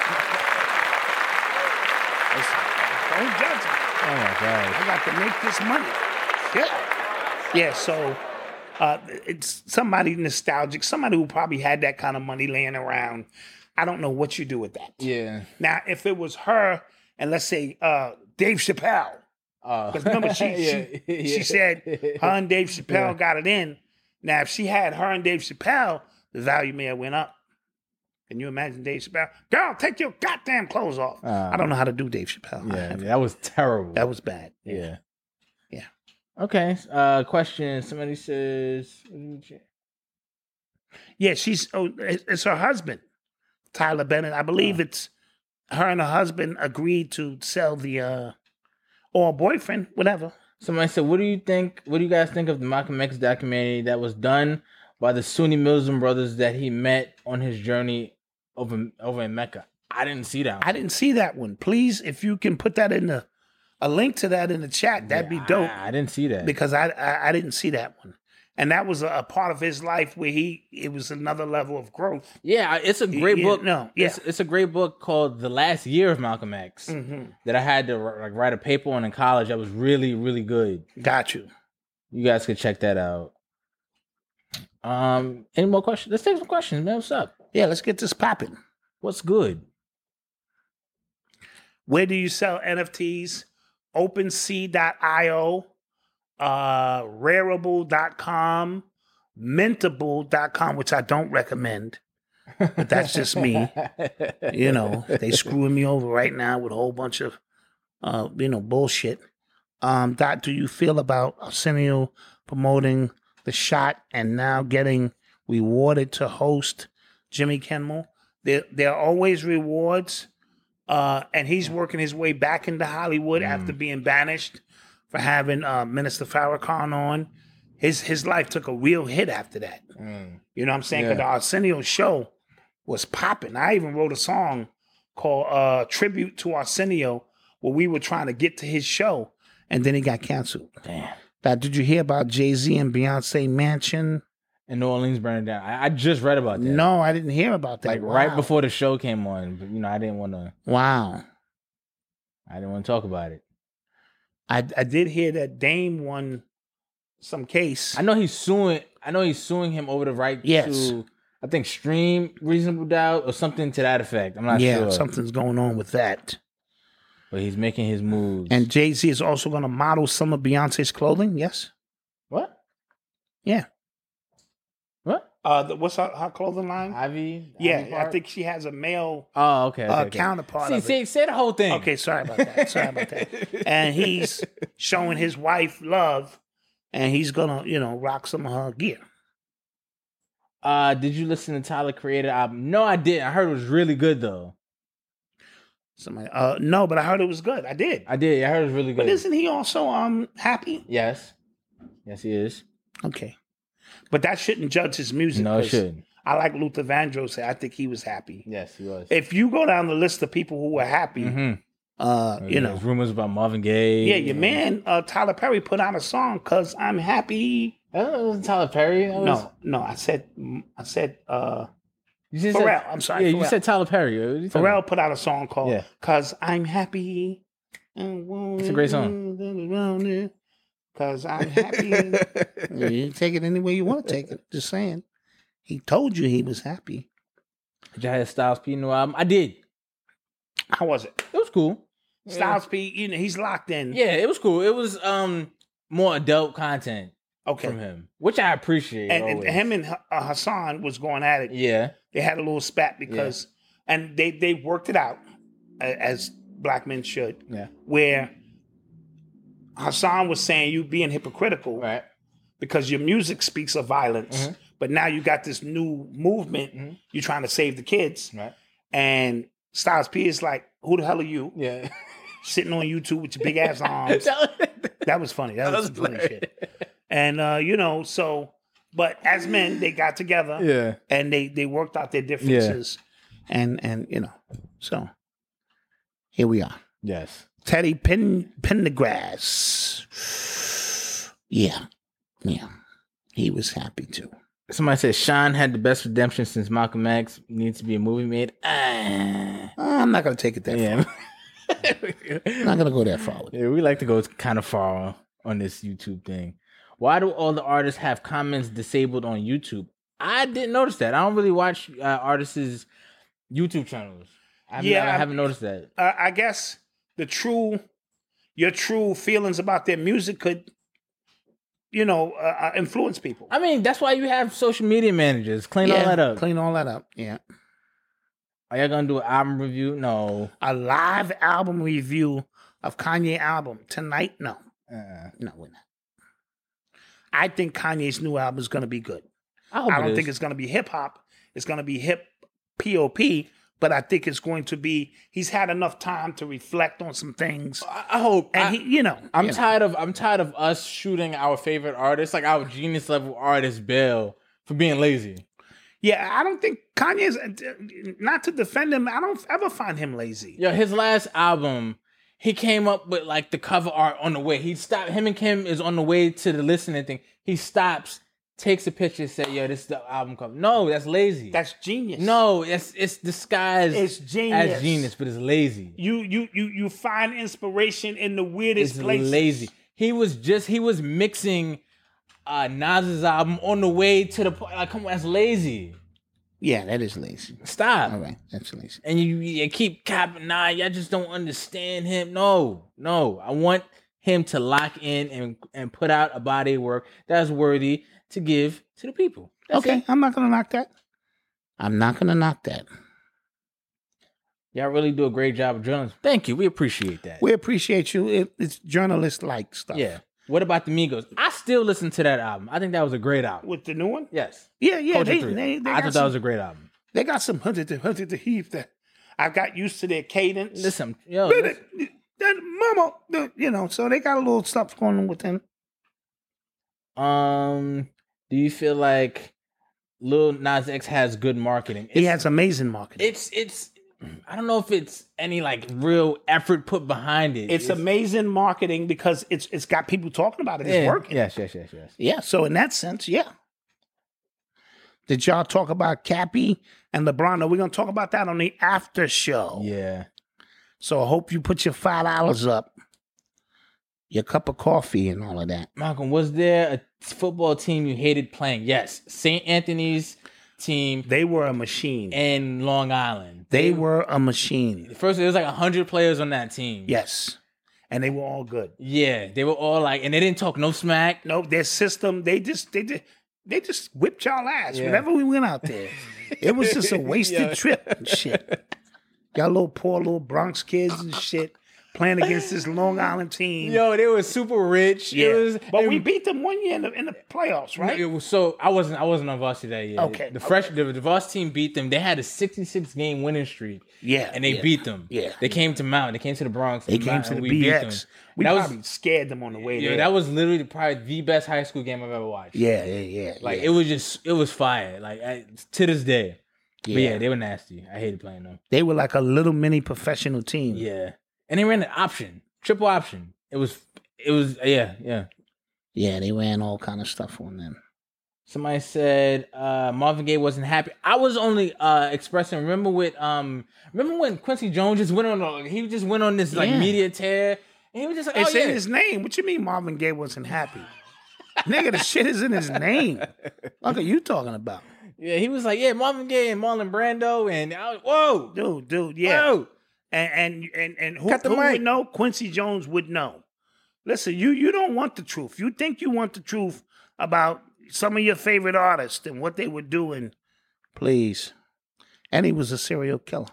Don't judge me. Oh my god. I got to make this money. Yeah. Yeah, so uh, it's somebody nostalgic, somebody who probably had that kind of money laying around. I don't know what you do with that. Yeah. Now, if it was her and let's say uh, Dave Chappelle, Uh, because remember she yeah, she, yeah. she said her and Dave Chappelle Yeah. got it in. Now, if she had her and Dave Chappelle, the value may have went up. Can you imagine Dave Chappelle? Girl, take your goddamn clothes off. Uh, I don't know how to do Dave Chappelle. I Yeah, haven't. that was terrible. That was bad. Yeah. Yeah. Okay. Uh, question. Somebody says. Yeah, she's oh, it's it's her husband, Tyler Bennett. I believe it's her and her husband agreed to sell the, uh, or boyfriend, whatever. Somebody said, "What do you think? What do you guys think of the Malcolm X documentary that was done by the Sunni Muslim brothers that he met on his journey over over in Mecca?" I didn't see that one. I didn't see that one. Please, if you can put that in the a link to that in the chat, that'd Yeah, be dope. I, I didn't see that because I, I I didn't see that one, and that was a, a part of his life where he it was another level of growth. Yeah, it's a great Yeah, book. no, yeah. it's, it's a great book called "The Last Year of Malcolm X" Mhm. that I had to like write a paper on in college. That was really really good. Got you. You guys could check that out. Um, any more questions? Let's take some questions, man. What's up? Yeah, let's get this popping. What's good? Where do you sell N F Ts? OpenSea dot io, uh, Rarible dot com, Mintable dot com, which I don't recommend, but that's just me. You know, they screwing me over right now with a whole bunch of, uh, you know, bullshit. Um, Dot, do you feel about Arsenio promoting The Shot and now getting rewarded to host Jimmy Kimmel? There, there are always rewards. Uh, and he's working his way back into Hollywood Mm. after being banished for having uh, Minister Farrakhan on. His his life took a real hit after that. Mm. You know what I'm saying? Yeah. Because the Arsenio show was popping. I even wrote a song called uh, Tribute to Arsenio where we were trying to get to his show, and then he got canceled. Damn. Now, did you hear about Jay-Z and Beyonce mansion? In New Orleans burning down. I, I just read about that. No, I didn't hear about that. Like Wow. right before the show came on, but you know, I didn't want to. Wow. I didn't want to talk about it. I I did hear that Dame won some case. I know he's suing. I know he's suing him over the right Yes. to, I think, stream Reasonable Doubt or something to that effect. I'm not yeah, sure. something's going on with that. But he's making his moves. And Jay-Z is also going to model some of Beyonce's clothing. Yes. What? Yeah. What? Uh, the, what's her, her clothing line? Ivy. Yeah, Ivy I Park? think she has a male Oh, okay. okay, uh, okay. counterpart. See, of see, it. say the whole thing. Okay, sorry about that. Sorry about that. And he's showing his wife love, and he's gonna, you know, rock some of her gear. Uh, did you listen to Tyler Creator album? No, I didn't. I heard it was really good though. Somebody, uh, no, but I heard it was good. I did. I did. I heard it was really good. But isn't he also um happy? Yes. Yes, he is. Okay, but that shouldn't judge his music. No, it 'cause shouldn't. I like Luther Vandross. I think he was happy. Yes, he was. If you go down the list of people who were happy, Mhm. uh, you Yeah, know, there's rumors about Marvin Gaye. yeah, your man uh, Tyler Perry put out a song "Cause I'm Happy." That wasn't Tyler Perry. That was... No, no, I said, I said, uh, You just Pharrell. Said, I'm sorry, Yeah, Pharrell. you said Tyler Perry. What are you talking Pharrell about? put out a song called Yeah. "Cause I'm Happy." It's a great song. Cause I'm happy. You take it any way you want to take it. Just saying. He told you he was happy. Did you have Styles P new album? I did. How was it? It was cool. Styles P, you know, he's locked in. Yeah, it was cool. It was um more adult content Okay. from him, which I appreciate. And, and always. him and uh, Hassan was going at it. Yeah. They had a little spat because, and they they worked it out a- as black men should. Yeah. Where Hassan was saying you being hypocritical, right? Because your music speaks of violence, Mhm. but now you got this new movement. Mhm. You're trying to save the kids, Right. and Styles P is like, "Who the hell are you?" Yeah. Sitting on YouTube with your big ass arms. That was funny. That, That was, was some funny hilarious. shit. And uh, you know, so but as men, they got together, Yeah. and they they worked out their differences, and and you know, so here we are. Yes. Teddy Pen Pendergrass. Yeah, yeah, he was happy too. Somebody said Sean had the best redemption since Malcolm X. Needs to be a movie made. Ah. I'm not gonna take it that Yeah. far. I'm not gonna go that far with it. Yeah, we like to go kind of far on this YouTube thing. Why do all the artists have comments disabled on YouTube? I didn't notice that. I don't really watch uh, artists' YouTube channels. I haven't, Yeah, I haven't noticed that. Uh, I guess the true, your true feelings about their music could, you know, uh, uh, influence people. I mean, that's why you have social media managers. Clean all Yeah, that up. Clean all that up. Yeah. Are y'all gonna do an album review? No. A live album review of Kanye album tonight? No. Uh, No, we're not. I think Kanye's new album is going to be good. I hope I it don't is. think it's going to be hip hop. It's going to be hip P O P, but I think it's going to be. He's had enough time to reflect on some things. I hope, and I, he, you know, I'm you know. tired of I'm tired of us shooting our favorite artists, like our genius level artist Bill, for being lazy. Yeah, I don't think Kanye's. Not to defend him, I don't ever find him lazy. Yo, his last album, he came up with like the cover art on the way. He stopped. Him and Kim is on the way to the listening thing. He stops, takes a picture, said, "Yo, this is the album cover." No, that's lazy. That's genius. No, it's it's disguised. It's genius. As genius, but it's lazy. You you you you find inspiration in the weirdest It's places. lazy. He was just he was mixing uh Nas's album on the way to the like. Come on, that's lazy. Yeah, that is lazy. Stop. All right, that's lazy. And you, you keep capping. Nah, y'all just don't understand him. No, no. I want him to lock in and and put out a body of work that's worthy to give to the people. That's Okay, it. I'm not gonna knock that. I'm not gonna knock that. Y'all really do a great job of journalism. Thank you. We appreciate that. We appreciate you. It, it's journalist-like stuff. Yeah. What about the Migos? I still listen to that album. I think that was a great album. With the new one? Yes. Yeah, yeah. Culture They, three. they, they I got thought some, that was a great album. They got some hundred to hundred to heave that. I got used to their cadence. Listen, yo, that, listen. that mama, the- you know. So they got a little stuff going on with them. Um, do you feel like Lil Nas X has good marketing? He has amazing marketing. It's it's. I don't know if it's any like real effort put behind it. It's, amazing marketing because it's it's got people talking about it. It's yeah, working. Yes, yes, yes, yes. Yeah. So in that sense, yeah. Did y'all talk about Cappy and LeBron? Are we gonna talk about that on the after show? Yeah. So I hope you put your five dollars up, your cup of coffee, and all of that. Malcolm, was there a football team you hated playing? Yes, Saint Anthony's team. They were a machine. In Long Island. They were a machine. First, there was like one hundred players on that team. Yes. And they were all good. Yeah, they were all like, and they didn't talk no smack. No, their system, they just, they just, they just whipped y'all ass Yeah. whenever we went out there. It was just a wasted Yeah. trip and shit. Y'all little poor little Bronx kids and shit playing against this Long Island team. Yo, they were super rich. Yeah. It was, but it we was- beat them one year in the, in the playoffs, right? It was so I wasn't I wasn't on varsity that year. Okay, The fresh the, the varsity team beat them. They had a sixty-six game winning streak. Yeah, and they yeah, beat them. yeah. They came to Mount. They came to the Bronx. They and came Mount, to and the we B beat X. them. We that probably was scared them on the way yeah. there. That was literally probably the best high school game I've ever watched. Yeah, yeah, yeah. Like yeah. it was just it was fire. Like I, to this day. But Yeah. yeah, they were nasty. I hated playing them. They were like a little mini professional team. Yeah, and they ran an option, triple option. It was it was yeah yeah. Yeah, they ran all kind of stuff on them. Somebody said uh, Marvin Gaye wasn't happy. I was only uh, expressing. Remember with um, remember when Quincy Jones just went on? A, he just went on this like Yeah. media tear, and he was just like, It's "Oh in yeah." his name. What you mean Marvin Gaye wasn't happy? Nigga, the shit is in his name. What are you talking about? Yeah, he was like, "Yeah, Marvin Gaye and Marlon Brando," and I was, "Whoa, Dude, dude, yeah. whoa." And and and, and who, Cut the who mic. would know? Quincy Jones would know. Listen, you you don't want the truth. You think you want the truth about some of your favorite artists and what they were doing. Please. And he was a serial killer.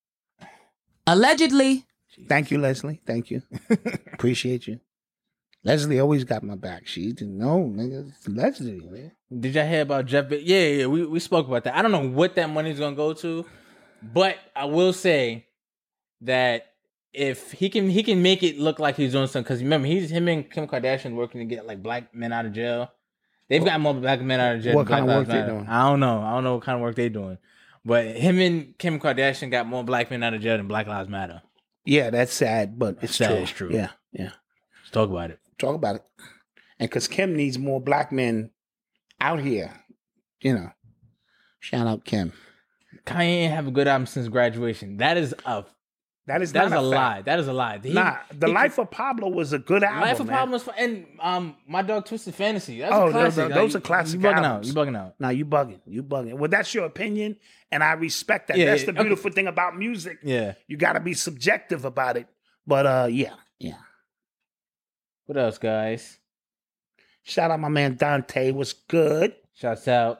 Allegedly. Thank you, Leslie. Thank you. Appreciate you. Leslie always got my back. She didn't know, nigga. It's Leslie, man. Did y'all hear about Jeff? Be- yeah, yeah, we we spoke about that. I don't know what that money's gonna go to, but I will say that if he can he can make it look like he's doing something, because remember he's him and Kim Kardashian working to get like black men out of jail. They've got more black men out of jail. What than kind Black of work Lives they Matter. doing? I don't know. I don't know what kind of work they doing. But him and Kim Kardashian got more black men out of jail than Black Lives Matter. Yeah, that's sad, but it's Sad, true. it's true. Yeah, yeah. Let's talk about it. Talk about it. And because Kim needs more black men out here, you know. Shout out Kim. Kanye ain't have a good album since graduation. That is a That is that is not a, a lie. fact. That is a lie. He- Nah, The he- Life of Pablo was a good album. Life of man. Pablo was fun. And um, My Dog Twisted Fantasy. That's Oh, a those classic. are, Like, those are classic You bugging out. albums. You bugging out. Nah, you bugging. You bugging. Well, that's your opinion, and I respect that. Yeah, that's yeah, the okay. beautiful thing about music. Yeah. You got to be subjective about it. But uh, yeah, yeah. What else, guys? Shout out my man Dante. Was good. Shouts out.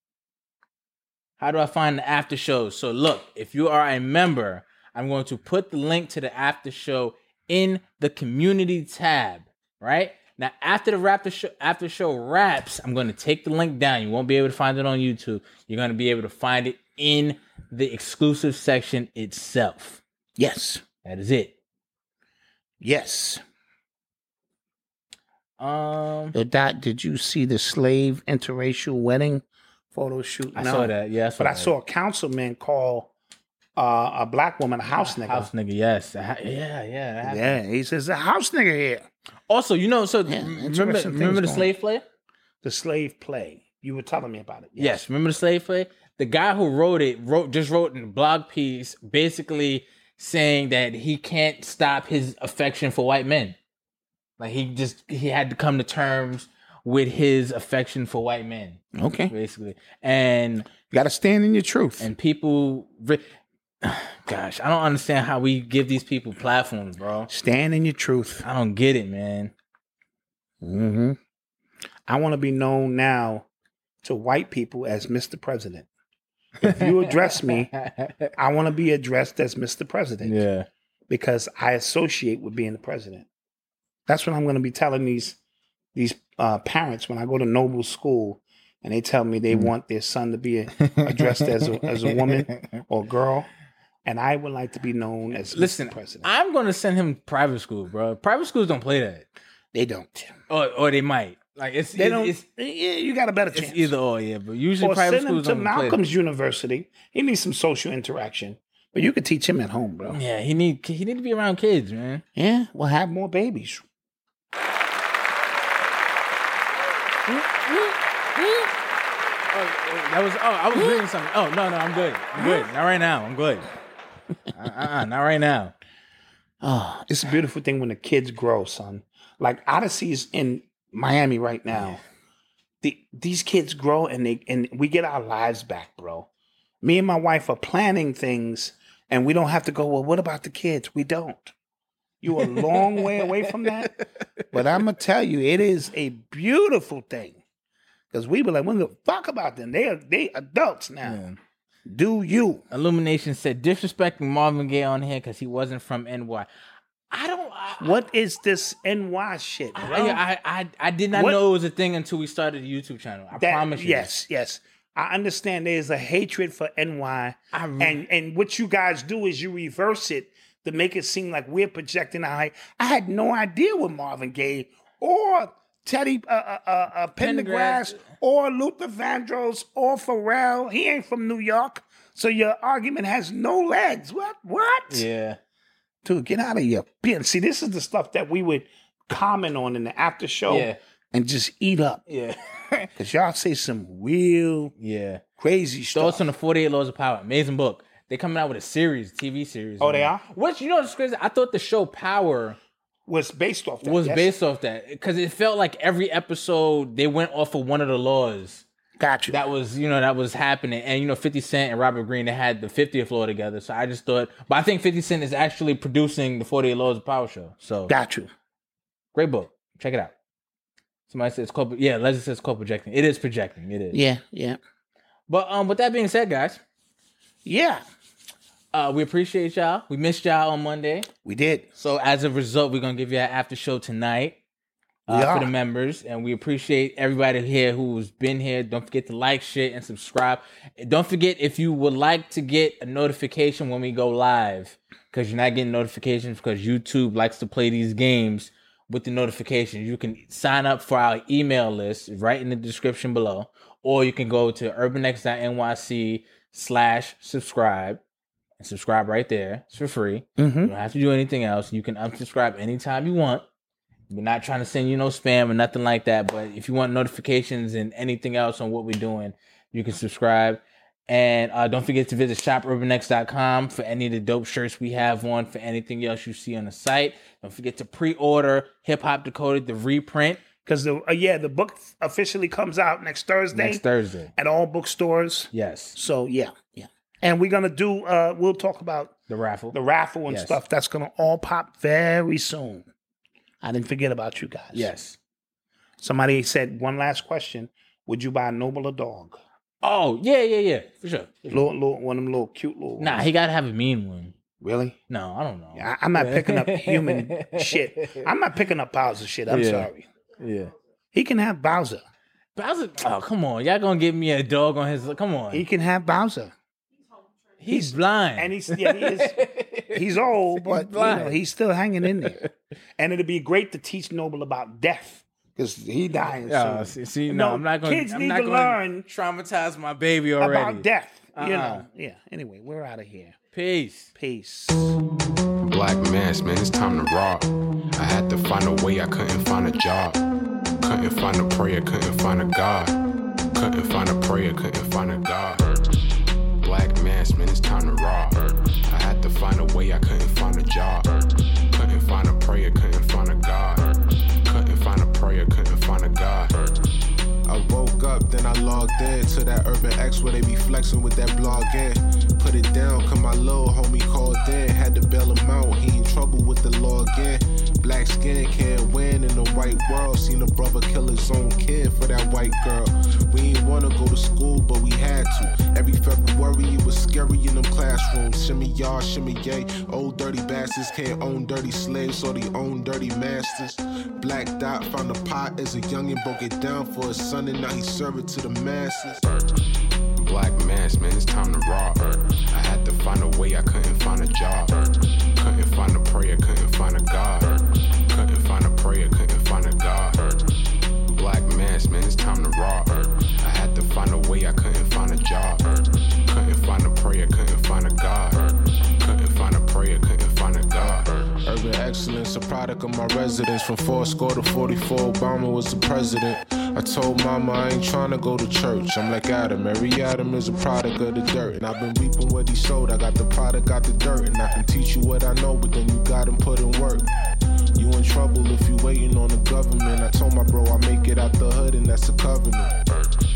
How do I find the after show? So look, if you are a member, I'm going to put the link to the after show in the community tab, right? Now, after the after show, after show wraps, I'm going to take the link down. You won't be able to find it on YouTube. You're going to be able to find it in the exclusive section itself. Yes. That is it. Yes. Um, Yo, Doc, did you see the slave interracial wedding photo shoot? I saw that. Yeah, I saw but I that. saw a councilman call uh, a black woman a house nigga. House nigga, yes. Yeah, yeah. that happened. Yeah, he says a house nigga here. Also, you know, so Yeah, remember, interesting remember the things slave play? The slave play. You were telling me about it. Yes. Remember the slave play? The guy who wrote it wrote just wrote in a blog piece basically saying that he can't stop his affection for white men. Like he just he had to come to terms with his affection for white men. Okay. Basically. And you gotta stand in your truth. And people re- gosh, I don't understand how we give these people platforms, bro. Stand in your truth. I don't get it, man. Mm-hmm. I want to be known now to white people as Mister President. If you address me, I want to be addressed as Mister President. Yeah. Because I associate with being the president. That's what I'm going to be telling these these uh, parents when I go to Noble School and they tell me they mm. want their son to be a, addressed as a, as a woman or girl. And I would like to be known as Listen, Mister President. I'm going to send him to private school, bro. Private schools don't play that. They don't. Or or they might. Like it's they it, don't. It's, yeah, you got a better chance. It's either or, yeah. But usually or private send him schools to don't play Malcolm's that. University. He needs some social interaction, but you could teach him at home, bro. Yeah, he need he need to be around kids, man. Yeah, we'll have more babies. Oh, that was oh, I was reading something. Oh no, no, I'm good. I'm good. Not right now. I'm good. Uh-uh, not right now. Oh, it's a beautiful thing when the kids grow, son. Like Odyssey's in Miami right now. Yeah. The, these kids grow and they and we get our lives back, bro. Me and my wife are planning things and we don't have to go, well, what about the kids? We don't. You're a long way away from that. But I'm going to tell you, it is a beautiful thing. Because we be like, what the fuck about them? They are they adults now. Yeah. Do you? Illumination said, disrespecting Marvin Gaye on here because he wasn't from N Y. I don't. I, what is this N Y shit, bro? I, I, I, I did not what? know it was a thing until we started the YouTube channel. I that, promise you. Yes, yes. I understand there's a hatred for N Y. I, and, and what you guys do is you reverse it to make it seem like we're projecting a high. I had no idea what Marvin Gaye or Teddy uh, uh, uh, Pendergrass or Luther Vandross or Pharrell. He ain't from New York. So your argument has no legs. What? What? Yeah. Dude, get out of your pen. See, this is the stuff that we would comment on in the after show yeah. and just eat up. Yeah. Because y'all say some real yeah. crazy stuff. Thoughts on the forty-eight Laws of Power. Amazing book. They're coming out with a series, T V series. Oh, they are? Which, you know what's crazy? I thought the show Power was based off that. Was yes. based off that. Because it felt like every episode, they went off of one of the laws. Got you. That was, you know, that was happening. And, you know, fifty Cent and Robert Greene, they had the fiftieth Law together. So I just thought, but I think fifty Cent is actually producing the forty-eight Laws of Power show. So. Got you. Great book. Check it out. Somebody says, co- yeah, Leslie says co-projecting. It is projecting. It is. Yeah, yeah. But um, with that being said, guys. Yeah. Uh, we appreciate y'all. We missed y'all on Monday. We did. So as a result, we're going to give you an after show tonight. Uh, for the members, and we appreciate everybody here who's been here. Don't forget to like, share, and subscribe. And don't forget, if you would like to get a notification when we go live, because you're not getting notifications because YouTube likes to play these games with the notifications, you can sign up for our email list right in the description below, or you can go to urbanx.nyc slash subscribe and subscribe right there. It's for free. Mm-hmm. You don't have to do anything else. You can unsubscribe anytime you want. We're not trying to send you no spam or nothing like that, but if you want notifications and anything else on what we're doing, you can subscribe. And uh, don't forget to visit shop urban x dot com for any of the dope shirts we have on, for anything else you see on the site. Don't forget to pre-order Hip Hop Decoded, the reprint. Because, the uh, yeah, the book officially comes out next Thursday. Next Thursday. At all bookstores. Yes. So, yeah, yeah. And we're going to do, uh, we'll talk about the raffle. The raffle and yes. stuff. That's going to all pop very soon. I didn't forget about you guys. Yes. Somebody said, one last question. Would you buy a Noble a dog? Oh, yeah, yeah, yeah. For sure. For sure. Little, little, one of them little cute little Nah, ones. He got to have a mean one. Really? No, I don't know. I, I'm not picking up human shit. I'm not picking up Bowser shit. I'm yeah. sorry. Yeah. He can have Bowser. Bowser? Oh, come on. Y'all going to give me a dog on his... Come on. He can have Bowser. He's blind. And he's yeah, he is he's old, but you know, he's still hanging in there. And it'd be great to teach Noble about death. Because he dying Yeah, soon. see, see, no, I'm not going. Kids I'm need not to gonna learn traumatize my baby already about death. Uh-uh. You know. Yeah. Anyway, we're out of here. Peace. Peace. Black mass, man, it's time to rock. I had to find a way, I couldn't find a job. Couldn't find a prayer, couldn't find a God. Couldn't find a prayer, couldn't find a God. Black mass, man, it's time to rock. I had to find a way, I couldn't find a job. Couldn't find a prayer, couldn't find a God. Couldn't find a prayer, couldn't find a God. I woke up, then I logged in to that Urban X where they be flexing with that blog in. Put it down, cause my little homie called in. Had to bail him out, he in trouble with the law again. Black skin can't win in the white world. Seen a brother kill his own kid for that white girl. We ain't wanna go to school, but we had to. Every February it was scary in them classrooms. Shimmy y'all, shimmy yay. Old dirty bastards can't own dirty slaves, so they own dirty masters. Black Dot found a pot as a youngin', broke it down for his son, and now he serve it to the masses. Black mass, man, it's time to rock. I had to find a way, I couldn't find a job. Couldn't find a prayer, couldn't find a God. Couldn't find a prayer, couldn't find a God. Black mass, man, it's time to rock. I had to find a way, I couldn't find a job. Couldn't find a prayer, couldn't find a God. Couldn't find a prayer, couldn't find a God. Urban excellence, a product of my residence. From four score to forty-four, Obama was the president. I told mama I ain't trying to go to church. I'm like Adam, every Adam is a product of the dirt. And I've been reaping what he sowed. I got the product, got the dirt. And I can teach you what I know, but then you gotta put in work. You in trouble if you waiting on the government. I told my bro I make it out the hood, and that's a covenant.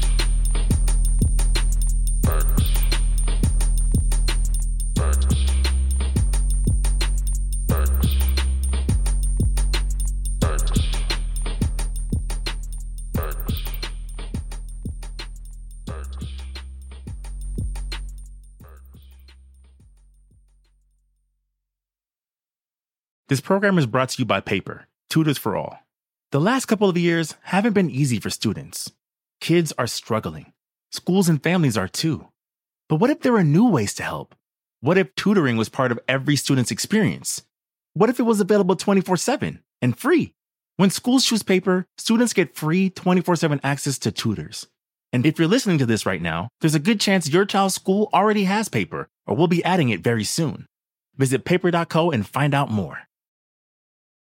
This program is brought to you by Paper, Tutors for All. The last couple of years haven't been easy for students. Kids are struggling. Schools and families are too. But what if there were new ways to help? What if tutoring was part of every student's experience? What if it was available twenty-four seven and free? When schools choose Paper, students get free twenty-four seven access to tutors. And if you're listening to this right now, there's a good chance your child's school already has Paper or will be adding it very soon. Visit paper dot co and find out more.